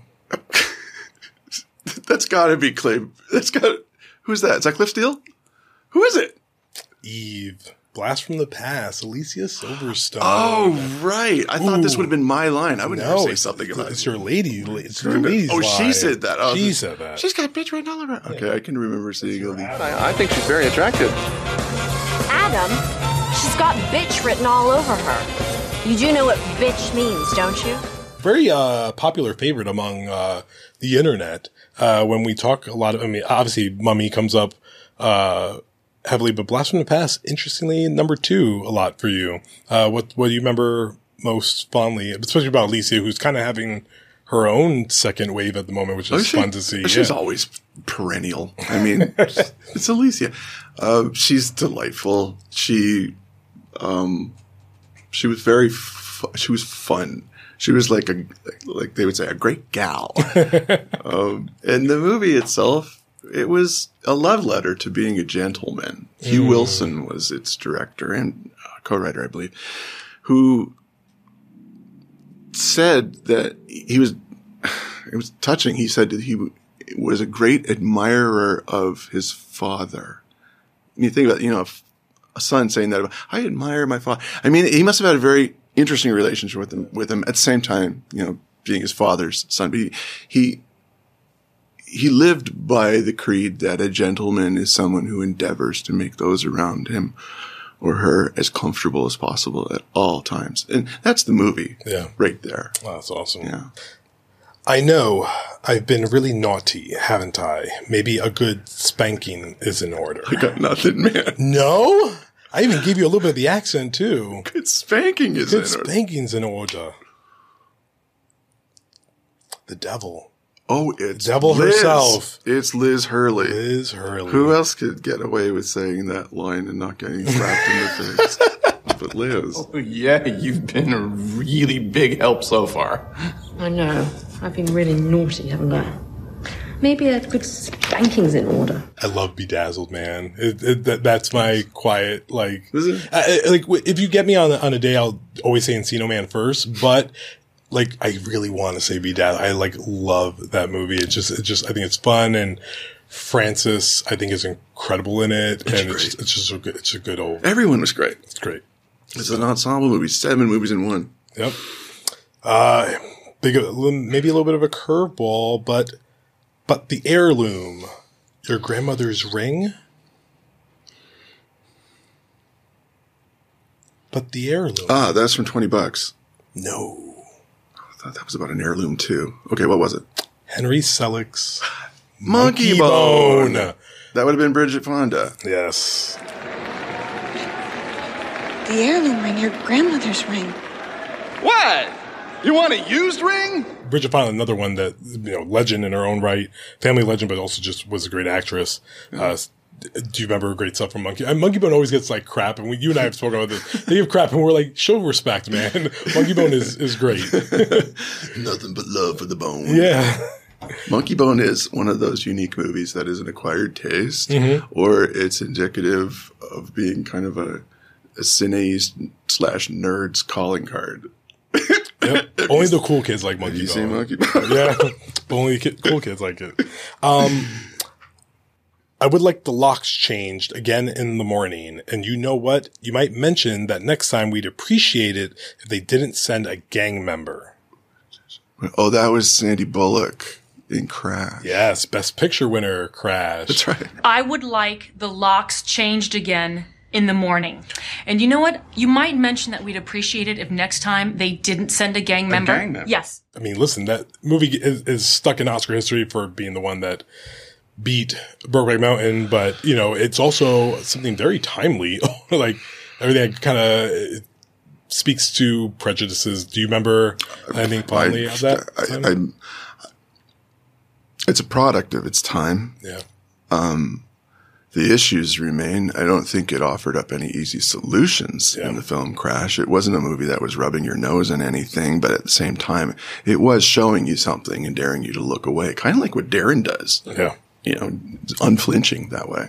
That's gotta be Clay. Who's that? Is that Cliff Steele? Who is it? Eve. Blast from the Past, Alicia Silverstone. Oh, right. I thought this would have been my line. I would never say something about it. It's your lady. It's your lady's line. She said that. Oh, she said that. She's got bitch written all over. Okay, I can remember seeing a lead. I think she's very attractive. Adam, she's got bitch written all over her. You do know what bitch means, don't you? Very popular favorite among the internet. When we talk a lot of, obviously Mummy comes up heavily, but Blast from the Past, interestingly, number 2 a lot for you. What do you remember most fondly, especially about Alicia, who's kind of having her own second wave at the moment, which is fun to see. She's always perennial. It's Alicia. She's delightful. She was very, she was fun. She was like they would say, a great gal. And the movie itself, It was a love letter to being a gentleman. Hugh Wilson was its director and co-writer, I believe, who said that it was touching. He said that he was a great admirer of his father. And you think about, a son saying that about, I admire my father. I mean, he must have had a very interesting relationship with him at the same time, being his father's son. But he lived by the creed that a gentleman is someone who endeavors to make those around him or her as comfortable as possible at all times. And that's the movie right there. Oh, that's awesome. Yeah. I know I've been really naughty, haven't I? Maybe a good spanking is in order. I got nothing, man. No? I even gave you a little bit of the accent, too. Good spanking is in order. Good spanking's in order. The devil. Oh, it's devil Liz herself. It's Liz Hurley. Liz Hurley. Who else could get away with saying that line and not getting slapped in the face? But Liz. Oh, yeah, you've been a really big help so far. I know. I've been really naughty, haven't I? Maybe a good spanking's in order. I love Bedazzled, man. That's my quiet, if you get me on a day, I'll always say Encino Man first, but I really want to say Bedazzled. I love that movie. It's just, I think it's fun, and Francis, I think, is incredible in it, it's just so good. It's a good old. Everyone was great. It's great. It's an ensemble movie. 7 movies in one. Yep. Maybe a little bit of a curveball, but the heirloom, your grandmother's ring. But the heirloom. Ah, that's from $20. No. I thought that was about an heirloom too. Okay, what was it? Henry Selick's Monkey Bone. That would have been Bridget Fonda. Yes. The heirloom ring, your grandmother's ring. What? You want a used ring? Bridget Fonda, another one that, legend in her own right, family legend, but also just was a great actress. Do you remember great stuff from Monkey? Monkey Bone always gets crap, and you and I have spoken about this. They give crap, and we're like, show respect, man. Monkey Bone is great. Nothing but love for the bone. Yeah. Monkey Bone is one of those unique movies that is an acquired taste, or it's indicative of being kind of a cine/nerd's calling card. Yep. Only the cool kids like Monkey Bone. Have you seen Monkey Bone? Yeah. Only cool kids like it. I would like the locks changed again in the morning. And you know what? You might mention that next time we'd appreciate it if they didn't send a gang member. Oh, that was Sandy Bullock in Crash. Yes. Best Picture winner, Crash. That's right. I would like the locks changed again in the morning. And you know what? You might mention that we'd appreciate it if next time they didn't send a gang member. Yes. I mean, listen, that movie is stuck in Oscar history for being the one that beat Brokeback Mountain, but, it's also something very timely. Everything kind of speaks to prejudices. Do you remember anything fondly of that? It's a product of its time. Yeah. The issues remain. I don't think it offered up any easy solutions in the film Crash. It wasn't a movie that was rubbing your nose in anything, but at the same time, it was showing you something and daring you to look away, kind of like what Darren does. Yeah. Unflinching that way.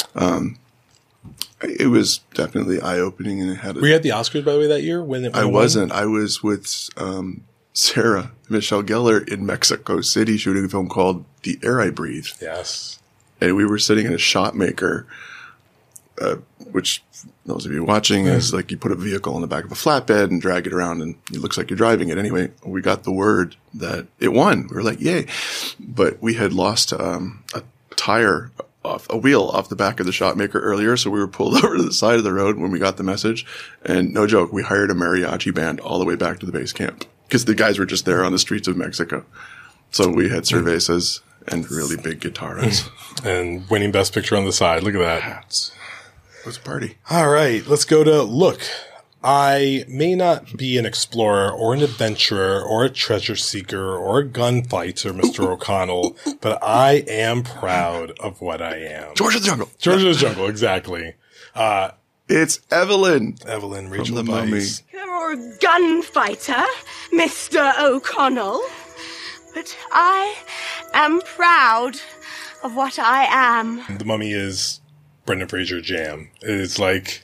It was definitely eye-opening, and it had. Were you at the Oscars, by the way, that year? I wasn't. I was with Sarah Michelle Gellar in Mexico City shooting a film called The Air I Breathe. Yes. And we were sitting in a shot maker, which those of you watching is you put a vehicle on the back of a flatbed and drag it around, and it looks like you're driving it. Anyway, we got the word that it won. We were like, yay. But we had lost a wheel off the back of the shot maker earlier, so we were pulled over to the side of the road when we got the message. And no joke, we hired a mariachi band all the way back to the base camp because the guys were just there on the streets of Mexico. So we had cervezas and really big guitars. And winning Best Picture on the side. Look at that. It was a party. All right. Let's go to look. I may not be an explorer or an adventurer or a treasure seeker or a gunfighter, Mr. O'Connell, but I am proud of what I am. George of the Jungle. George of the Jungle, exactly. It's Evelyn. Evelyn, Rachel from the Mummy. You're a gunfighter, Mr. O'Connell. But I am proud of what I am. The Mummy is Brendan Fraser jam. It's like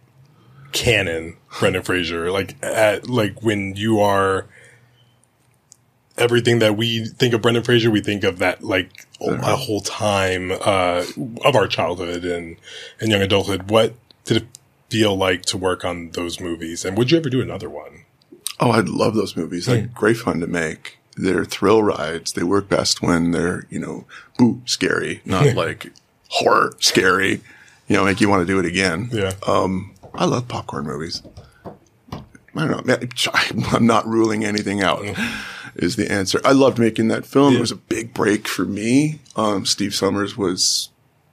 canon Brendan Fraser. Like when you are everything that we think of Brendan Fraser, we think of that like a whole time of our childhood and young adulthood. What did it feel like to work on those movies? And would you ever do another one? Oh, I'd love those movies. Like great fun to make. They're thrill rides. They work best when they're, boo, scary, not like horror scary, make you want to do it again. Yeah. I love popcorn movies. I don't know. I'm not ruling anything out is the answer. I loved making that film. It was a big break for me. Steve Summers was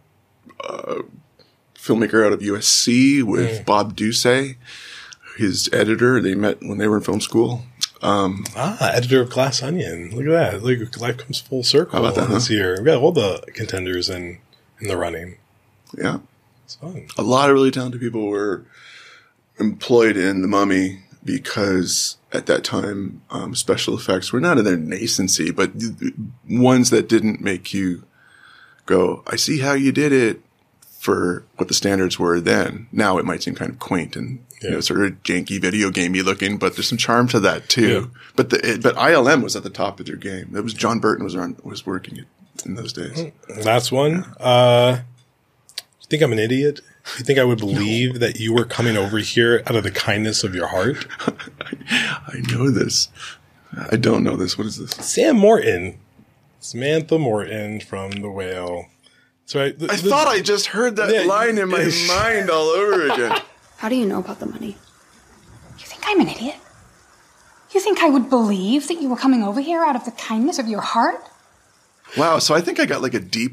a filmmaker out of USC with Bob Ducey, his editor. They met when they were in film school. Editor of Glass Onion. Look at that. Like, life comes full circle. How about that, this year? We got all the contenders in the running. Yeah. It's fun. A lot of really talented people were employed in The Mummy because at that time, special effects were not in their nascency, but ones that didn't make you go, I see how you did it for what the standards were then. Now it might seem kind of quaint and sort of janky video gamey looking, but there's some charm to that too. Yeah. But ILM was at the top of their game. It was John Burton was working in those days. Last one. You think I'm an idiot? You think I would believe that you were coming over here out of the kindness of your heart? I know this. I don't know this. What is this? Sam Morton. Samantha Morton from The Whale. That's right. I thought I just heard that line in my mind all over again. How do you know about the money? You think I'm an idiot? You think I would believe that you were coming over here out of the kindness of your heart? Wow, so I think I got like a D+.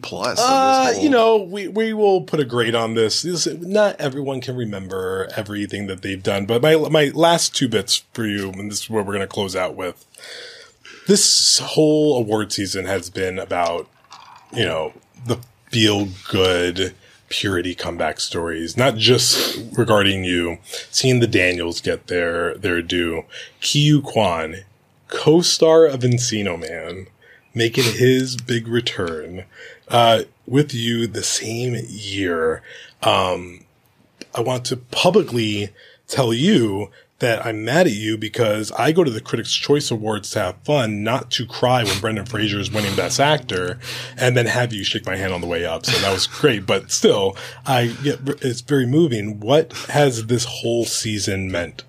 We will put a grade on this. Not everyone can remember everything that they've done, but my last two bits for you, and this is what we're going to close out with. This whole award season has been about, the feel-good purity comeback stories, not just regarding you. Seeing the Daniels get their due. Ke Quan, co-star of Encino Man, making his big return with you the same year. I want to publicly tell you that I'm mad at you because I go to the Critics' Choice Awards to have fun, not to cry when Brendan Fraser is winning Best Actor, and then have you shake my hand on the way up. So that was great, but still, it's very moving. What has this whole season meant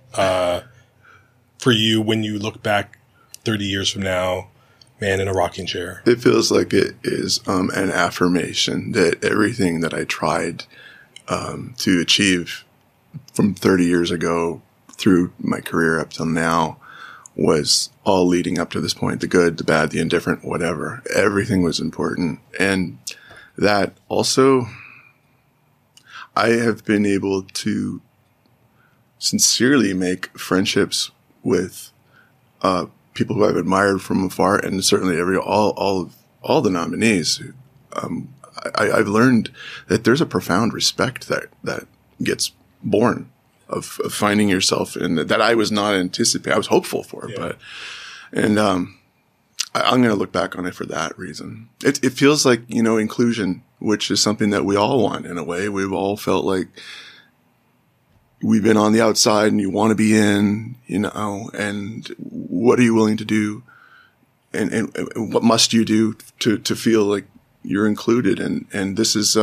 for you when you look back 30 years from now? Man in a rocking chair. It feels like it is an affirmation that everything that I tried to achieve from 30 years ago through my career up till now was all leading up to this point. The good, the bad, the indifferent, whatever. Everything was important. And that also, I have been able to sincerely make friendships with people who I've admired from afar, and certainly all the nominees. I've learned that there's a profound respect that gets born of finding yourself in that I was not anticipating. I was hopeful for, I'm going to look back on it for that reason. It feels like, inclusion, which is something that we all want in a way. We've all felt like we've been on the outside and you want to be in, and what are you willing to do? And what must you do to feel like you're included? And this is,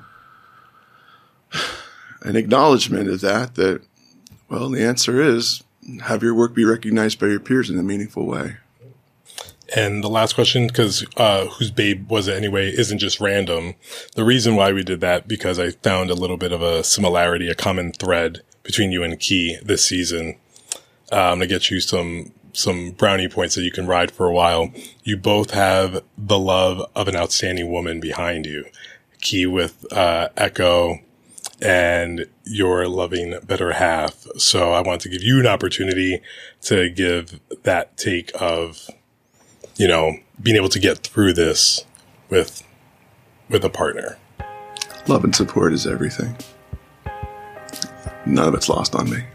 an acknowledgement of that, well, the answer is have your work be recognized by your peers in a meaningful way. And the last question, because Whose Babe Was It Anyway isn't just random. The reason why we did that, because I found a little bit of a similarity, a common thread between you and Ke this season. I'm going to get you some brownie points that you can ride for a while. You both have the love of an outstanding woman behind you. Ke with Echo, and your loving better half. So I want to give you an opportunity to give that take of, being able to get through this with a partner. Love and support is everything. None of it's lost on me.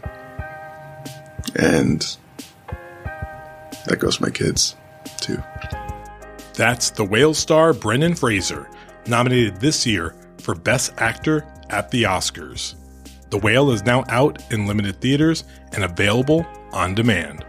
And that goes for my kids, too. That's The Whale star Brendan Fraser, nominated this year for Best Actor at the Oscars. The Whale is now out in limited theaters and available on demand.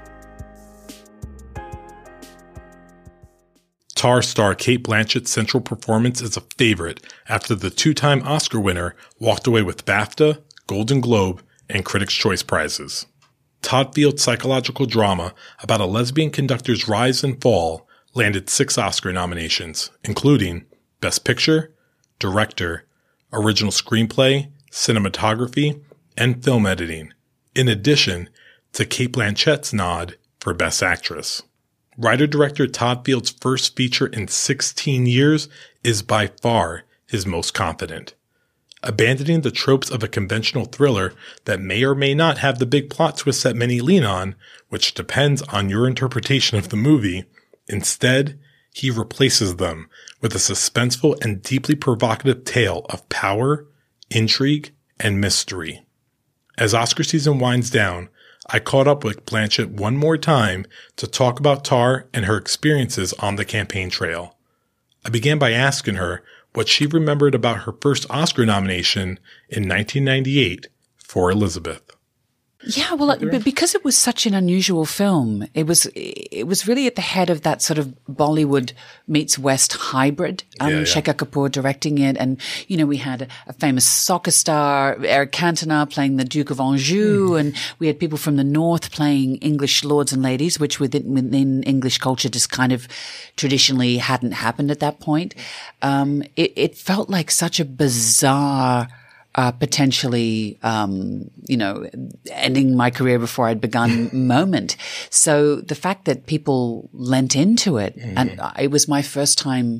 Tar star Cate Blanchett's central performance is a favorite after the two-time Oscar winner walked away with BAFTA, Golden Globe, and Critics' Choice Prizes. Todd Field's psychological drama about a lesbian conductor's rise and fall landed 6 Oscar nominations, including Best Picture, Director, Original Screenplay, Cinematography, and Film Editing, in addition to Cate Blanchett's nod for Best Actress. Writer-director Todd Field's first feature in 16 years is by far his most confident. Abandoning the tropes of a conventional thriller that may or may not have the big plot twists that many lean on, which depends on your interpretation of the movie, instead, he replaces them with a suspenseful and deeply provocative tale of power, intrigue, and mystery. As Oscar season winds down, I caught up with Blanchett one more time to talk about Tar and her experiences on the campaign trail. I began by asking her what she remembered about her first Oscar nomination in 1998 for Elizabeth. Yeah, well, because it was such an unusual film, it was really at the head of that sort of Bollywood meets West hybrid. Shekhar Kapoor directing it, and we had a famous soccer star, Eric Cantona, playing the Duke of Anjou, and we had people from the north playing English lords and ladies, which within English culture just kind of traditionally hadn't happened at that point. It felt like such a bizarre, potentially, ending my career before I'd begun moment. So the fact that people lent into it, and it was my first time,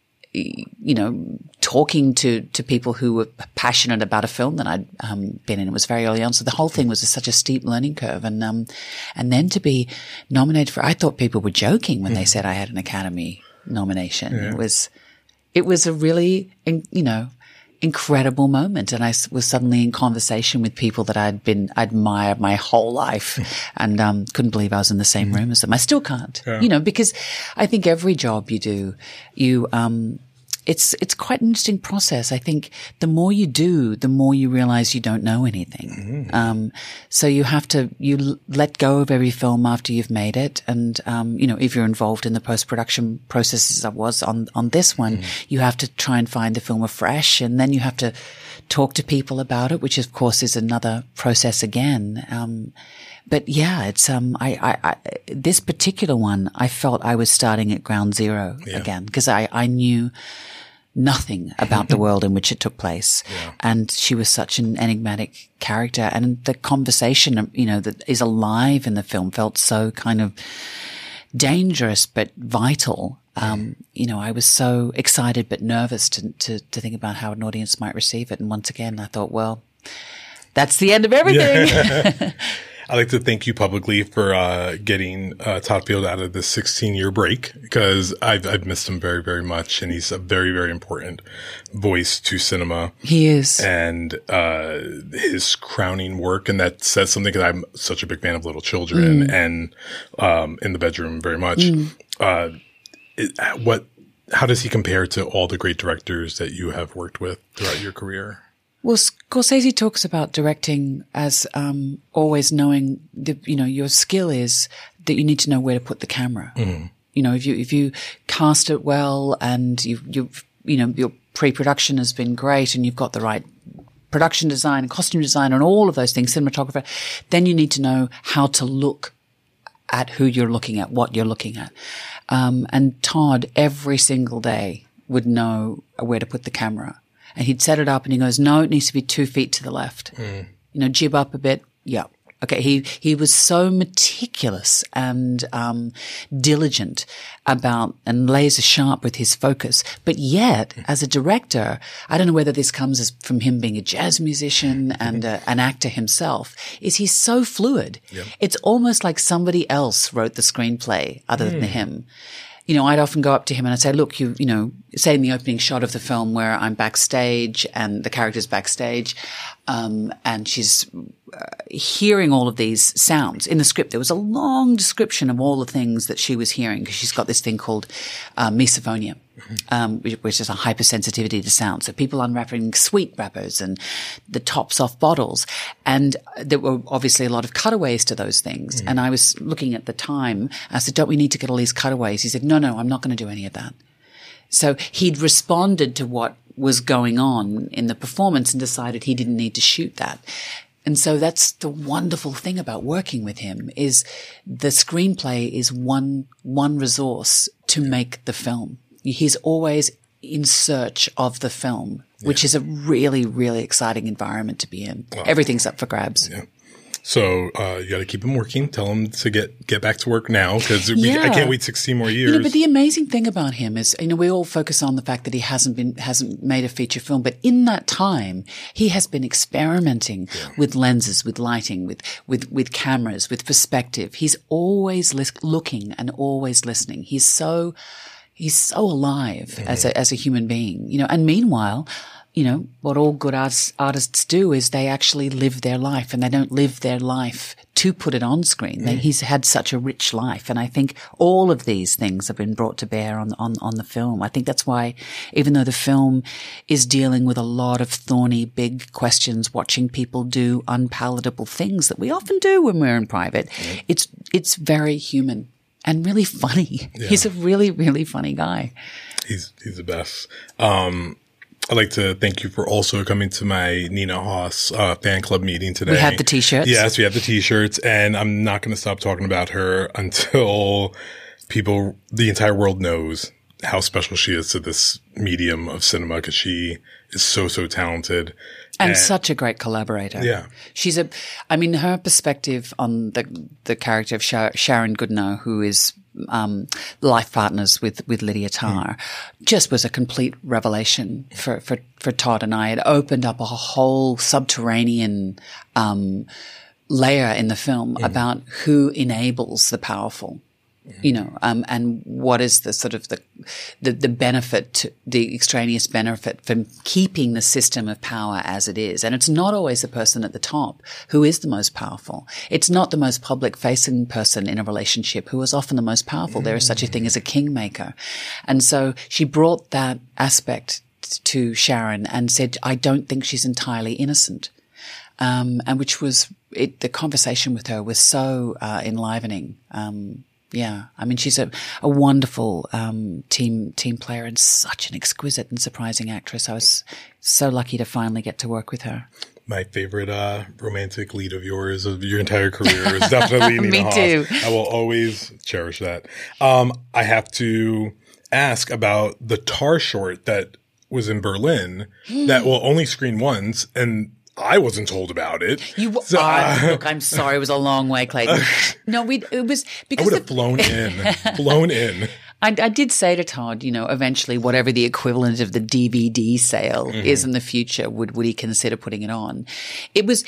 talking to people who were passionate about a film that I'd been in. It was very early on. So the whole thing was such a steep learning curve. And then to be nominated for, I thought people were joking when they said I had an Academy nomination. Yeah. It was a really, incredible moment. And I was suddenly in conversation with people that I'd been admired my whole life and couldn't believe I was in the same room as them. I still can't, because I think every job you do, it's quite an interesting process. I think the more you do, the more you realize you don't know anything. So you let go of every film after you've made it. And, if you're involved in the post-production process as I was on this one, you have to try and find the film afresh, and then you have to talk to people about it, which of course is another process again. But yeah, it's, this particular one, I felt I was starting at ground zero again, because I knew nothing about the world in which it took place. Yeah. And she was such an enigmatic character, and the conversation, that is alive in the film felt so kind of dangerous, but vital. I was so excited, but nervous to think about how an audience might receive it. And once again, I thought, well, that's the end of everything. Yeah. I'd like to thank you publicly for getting Todd Field out of this 16-year break, because I've missed him very, very much, and he's a very, very important voice to cinema. He is. And his crowning work, and that says something, because I'm such a big fan of Little Children and In the Bedroom very much. How does he compare to all the great directors that you have worked with throughout your career? Well, Scorsese talks about directing as always knowing your skill is that you need to know where to put the camera. If you cast it well, and your pre-production has been great, and you've got the right production design and costume design and all of those things, cinematographer, then you need to know how to look at who you're looking at, what you're looking at. And Todd every single day would know where to put the camera. And he'd set it up and he goes, no, it needs to be 2 feet to the left. Jib up a bit. Yeah. Okay. He was so meticulous and, diligent about and laser sharp with his focus. But yet, as a director, I don't know whether this comes from him being a jazz musician and an actor himself, is he's so fluid. Yep. It's almost like somebody else wrote the screenplay other than him. I'd often go up to him and I'd say, look, say in the opening shot of the film where I'm backstage and the character's backstage, and she's hearing all of these sounds in the script. There was a long description of all the things that she was hearing because she's got this thing called misophonia, which is a hypersensitivity to sound. So people unwrapping sweet wrappers and the tops off bottles. And there were obviously a lot of cutaways to those things. And I was looking at the time. I said, don't we need to get all these cutaways? He said, no, I'm not going to do any of that. So he'd responded to what was going on in the performance and decided he didn't need to shoot that. And so that's the wonderful thing about working with him is the screenplay is one resource to make the film. He's always in search of the film, which is a really, really exciting environment to be in. Wow. Everything's up for grabs. Yeah. So you got to keep him working. Tell him to get back to work now because I can't wait 16 more years. But the amazing thing about him is, we all focus on the fact that he hasn't made a feature film, but in that time he has been experimenting with lenses, with lighting, with cameras, with perspective. He's always looking and always listening. He's so alive as a human being, and meanwhile, what all good artists do is they actually live their life and they don't live their life to put it on screen. He's had such a rich life. And I think all of these things have been brought to bear on the film. I think that's why, even though the film is dealing with a lot of thorny, big questions, watching people do unpalatable things that we often do when we're in private, it's very human and really funny. Yeah. He's a really, really funny guy. He's the best. I'd like to thank you for also coming to my Nina Hoss fan club meeting today. We have the T-shirts. Yes, we have the T-shirts, and I'm not going to stop talking about her until the entire world knows how special she is to this medium of cinema because she is so talented. And such a great collaborator. Yeah. She's her perspective on the character of Sharon Goodenough, who is life partners with Lydia Tarr, just was a complete revelation for Todd and I. It opened up a whole subterranean layer in the film about who enables the powerful. And what is the sort of the benefit, the extraneous benefit from keeping the system of power as it is. And it's not always the person at the top who is the most powerful. It's not the most public facing person in a relationship who is often the most powerful. There is such a thing as a kingmaker. And so she brought that aspect to Sharon and said, I don't think she's entirely innocent. And which was the conversation with her was so enlivening. Yeah. She's a wonderful team player and such an exquisite and surprising actress. I was so lucky to finally get to work with her. My favorite romantic lead of yours of your entire career is definitely Nina Hoss. Me too. I will always cherish that. I have to ask about the Tar short that was in Berlin that will only screen once, and I wasn't told about it. Look, I'm sorry. It was a long way, Clayton. No, it was because I would have flown in. I did say to Todd, eventually whatever the equivalent of the DVD sale is in the future, would he consider putting it on? It was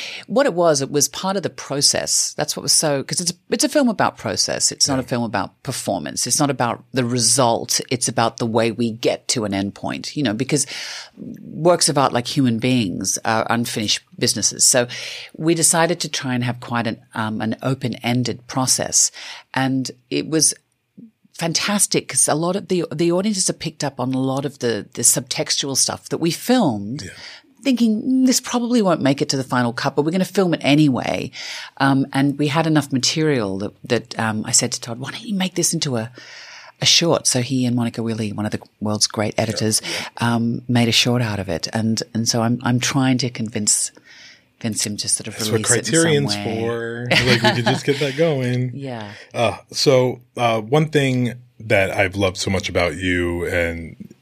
part of the process. That's what was because it's a film about process. It's not a film about performance. It's not about the result. It's about the way we get to an endpoint, because works of art like human beings are unfinished businesses. So we decided to try and have quite an open-ended process. And it was fantastic because a lot of the audiences have picked up on a lot of the subtextual stuff that we filmed, thinking this probably won't make it to the final cut, but we're going to film it anyway. And we had enough material that I said to Todd, why don't you make this into a short? So he and Monica Willie, one of the world's great editors, made a short out of it. And so I'm trying to convince him to sort of release it in some way. That's what Criterion's for. Like, we could just get that going. Yeah. So one thing that I've loved so much about you, and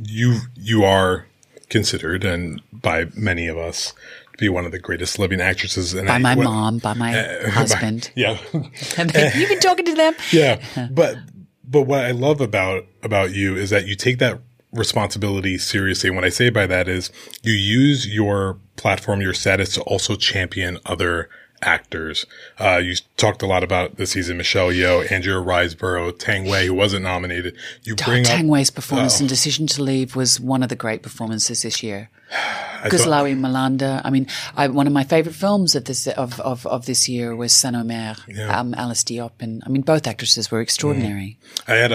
you are considered, and by many of us, to be one of the greatest living actresses. And by my mom, by my husband. Yeah. You've been talking to them? Yeah. But what I love about you is that you take that responsibility seriously. And what I say by that is you use your platform, your status to also champion other actors. You talked a lot about this season, Michelle Yeoh, Andrea Riseborough, Tang Wei, who wasn't nominated. Tang Wei's performance in Decision to Leave was one of the great performances this year. Guzlawi Malanda. I mean, one of my favorite films of this year was Saint-Omer, Alice Diop, and I mean, both actresses were extraordinary. I had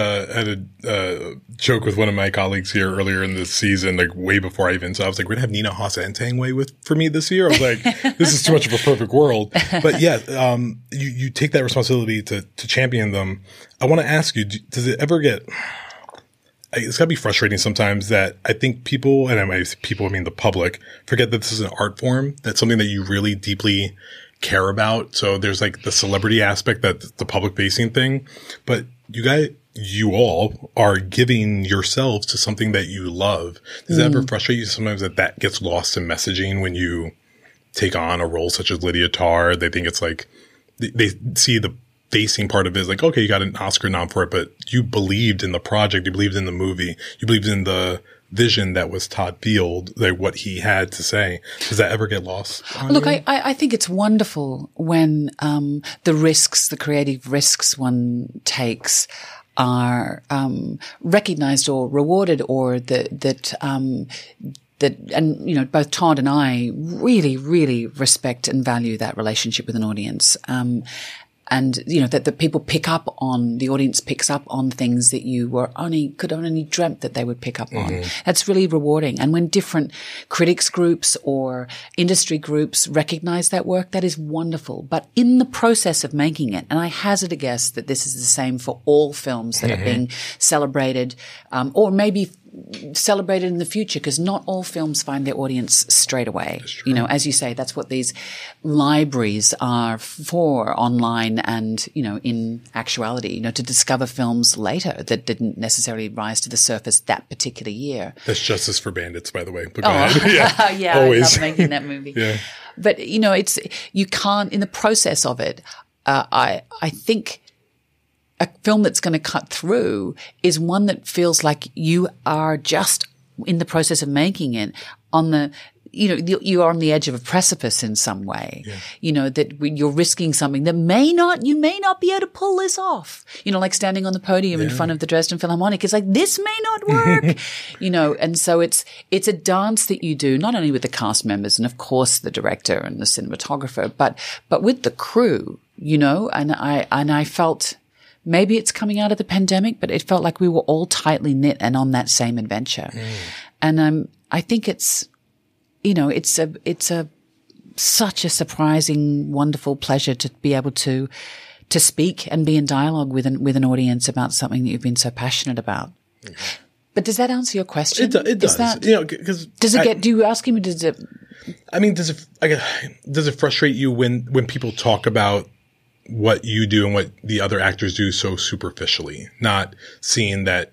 a joke with one of my colleagues here earlier in the season, like way before I even saw. I was like, "We're gonna have Nina Hoss and Tang Wei for me this year." I was like, "This is too much of a perfect world." But yeah, you take that responsibility to champion them. I want to ask you, does it ever get? It's gotta be frustrating sometimes that I think people, and I mean the public, forget that this is an art form. That's something that you really deeply care about. So there's like the celebrity aspect, that's the public facing thing. But you all are giving yourselves to something that you love. Does that ever frustrate you sometimes that gets lost in messaging when you take on a role such as Lydia Tarr? They think it's like, they see the facing part of it is like, okay, you got an Oscar nom for it, but you believed in the project, you believed in the movie, you believed in the vision that was Todd Field, like what he had to say. Does that ever get lost? Look, I think it's wonderful when the creative risks one takes are recognized or rewarded, or that and, you know, both Todd and I really, really respect and value that relationship with an audience. And, you know, that the audience picks up on things that you could only dreamt that they would pick up on. That's really rewarding. And when different critics groups or industry groups recognize that work, that is wonderful. But in the process of making it, and I hazard a guess that this is the same for all films that are being celebrated, or maybe celebrated in the future, because not all films find their audience straight away. You know, as you say, that's what these libraries are for online and, you know, in actuality, you know, to discover films later that didn't necessarily rise to the surface that particular year. That's Justice for Bandits, by the way. But yeah, always. I love making that movie. Yeah. But, you know, you can't, in the process of it, I think a film that's going to cut through is one that feels like you are just in the process of making it you are on the edge of a precipice in some way. Yeah. You know, that you're risking something that you may not be able to pull this off. You know, like standing on the podium in front of the Dresden Philharmonic. It's like, this may not work. You know, and so it's a dance that you do, not only with the cast members and of course the director and the cinematographer, but with the crew, you know, and I felt, maybe it's coming out of the pandemic, but it felt like we were all tightly knit and on that same adventure. And I think it's, you know, it's such a surprising, wonderful pleasure to be able to speak and be in dialogue with an audience about something that you've been so passionate about. But does that answer your question? It does. You know, because do you ask him? Does it? I mean, does it frustrate you when people talk about what you do and what the other actors do so superficially, not seeing it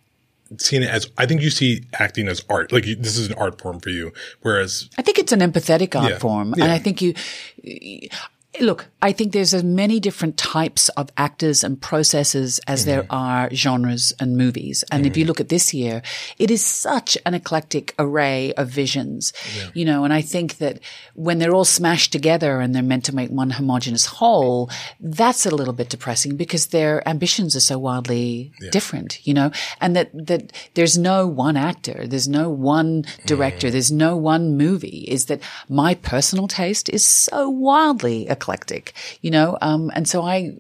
as, I think you see acting as art. Like, this is an art form for you. Whereas I think it's an empathetic art form. Yeah. And I think look, I think there's as many different types of actors and processes as there are genres and movies. And if you look at this year, it is such an eclectic array of visions, you know, and I think that when they're all smashed together and they're meant to make one homogenous whole, that's a little bit depressing because their ambitions are so wildly different, you know, and that there's no one actor, there's no one director, there's no one movie. Is that my personal taste is so wildly eclectic, you know, and so I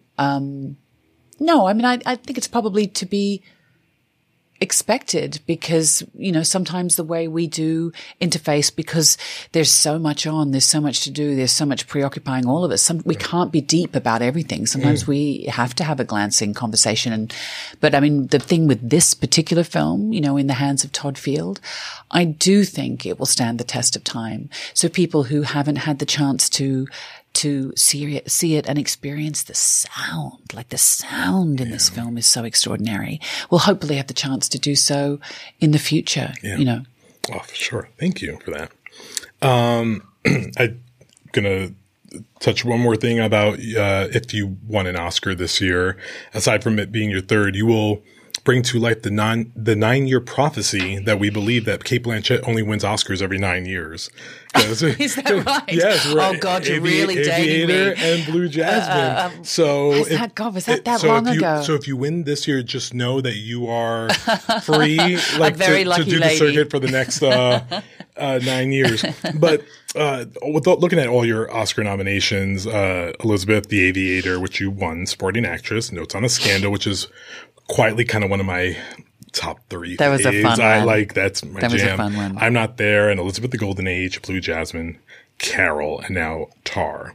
think it's probably to be expected because, you know, sometimes the way we do interface, because there's so much on, there's so much to do, there's so much preoccupying all of us. We can't be deep about everything. Sometimes we have to have a glancing conversation. But I mean, the thing with this particular film, you know, in the hands of Todd Field, I do think it will stand the test of time. So people who haven't had the chance to see it and experience the sound, like the sound in this film is so extraordinary. We'll hopefully have the chance to do so in the future, you know. Oh, for sure. Thank you for that. I'm going to touch one more thing about if you won an Oscar this year, aside from it being your third, you will bring to life the 9-year prophecy that we believe that Cate Blanchett only wins Oscars every 9 years. Is that right? Yes. Right. Oh God, you're really dating me. And Blue Jasmine. Was that long ago? So if you win this year, just know that you are free, like to do the circuit for the next 9 years. But looking at all your Oscar nominations, Elizabeth, The Aviator, which you won, Supporting Actress, Notes on a Scandal, which is quietly kind of one of my top 3. That was a fun one. That's my jam. Was a fun one. I'm Not There, and Elizabeth the Golden Age, Blue Jasmine, Carol, and now Tar.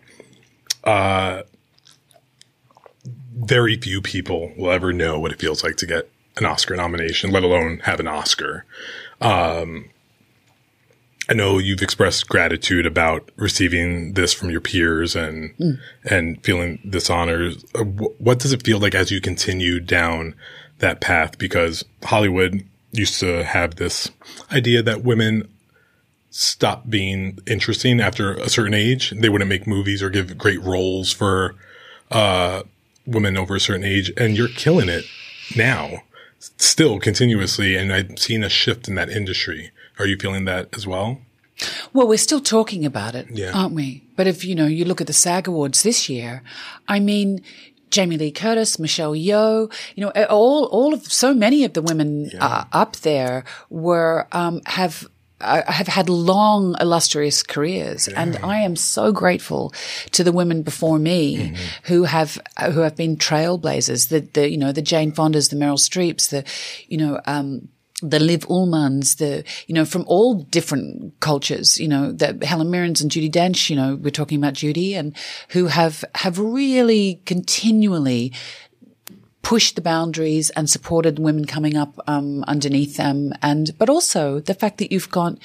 Very few people will ever know what it feels like to get an Oscar nomination, let alone have an Oscar. I know you've expressed gratitude about receiving this from your peers and feeling this honor. What does it feel like as you continue down that path? Because Hollywood used to have this idea that women stop being interesting after a certain age. They wouldn't make movies or give great roles for women over a certain age. And you're killing it now, still continuously. And I've seen a shift in that industry. Are you feeling that as well? Well, we're still talking about it, aren't we? But if, you look at the SAG Awards this year, I mean, Jamie Lee Curtis, Michelle Yeoh, all of so many of the women up there were have had long, illustrious careers, and I am so grateful to the women before me who have been trailblazers. The Jane Fondas, the Meryl Streeps, the Liv Ullmans, from all different cultures, the Helen Mirrens and Judi Dench, we're talking about Judi, and who have really continually pushed the boundaries and supported women coming up underneath them, but also the fact that you've got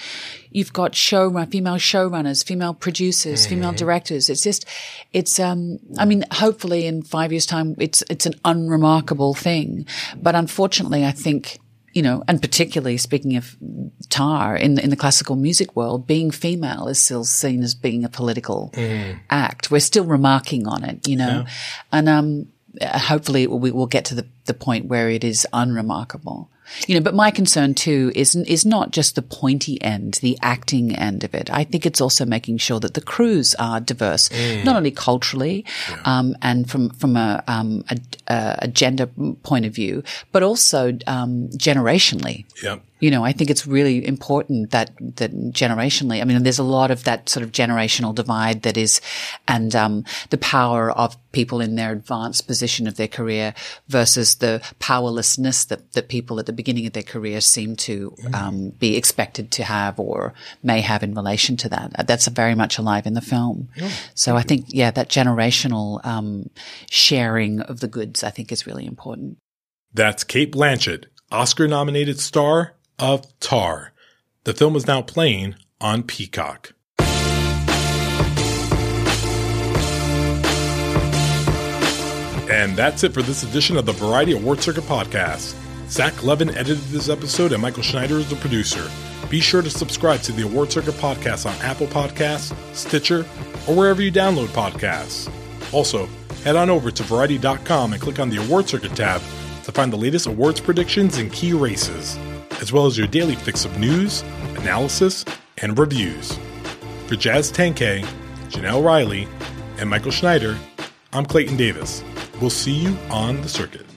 female showrunners, female producers, female directors. Hopefully in 5 years' time, it's an unremarkable thing, but unfortunately, I think. And particularly speaking of Tar in the classical music world, being female is still seen as being a political act. We're still remarking on it, and hopefully we will get to the point where it is unremarkable. But my concern too is not just the pointy end, the acting end of it. I think it's also making sure that the crews are diverse, not only culturally, and from a gender point of view, but also generationally. Yep. I think it's really important that generationally, there's a lot of that sort of generational divide that is, and the power of people in their advanced position of their career versus the powerlessness that people at the beginning of their career seem to be expected to have or may have in relation to that. That's very much alive in the film. So I think, that generational sharing of the goods, I think, is really important. That's Cate Blanchett, Oscar-nominated star of Tar. The film is now playing on Peacock. And that's it for this edition of the Variety Award Circuit podcast. Zach Levin edited this episode and Michael Schneider is the producer. Be sure to subscribe to the Award Circuit podcast on Apple Podcasts, Stitcher, or wherever you download podcasts. Also, head on over to Variety.com and click on the Award Circuit tab to find the latest awards predictions and key races, as well as your daily fix of news, analysis, and reviews. For Jazz Tangcay, Janelle Riley, and Michael Schneider, I'm Clayton Davis. We'll see you on the circuit.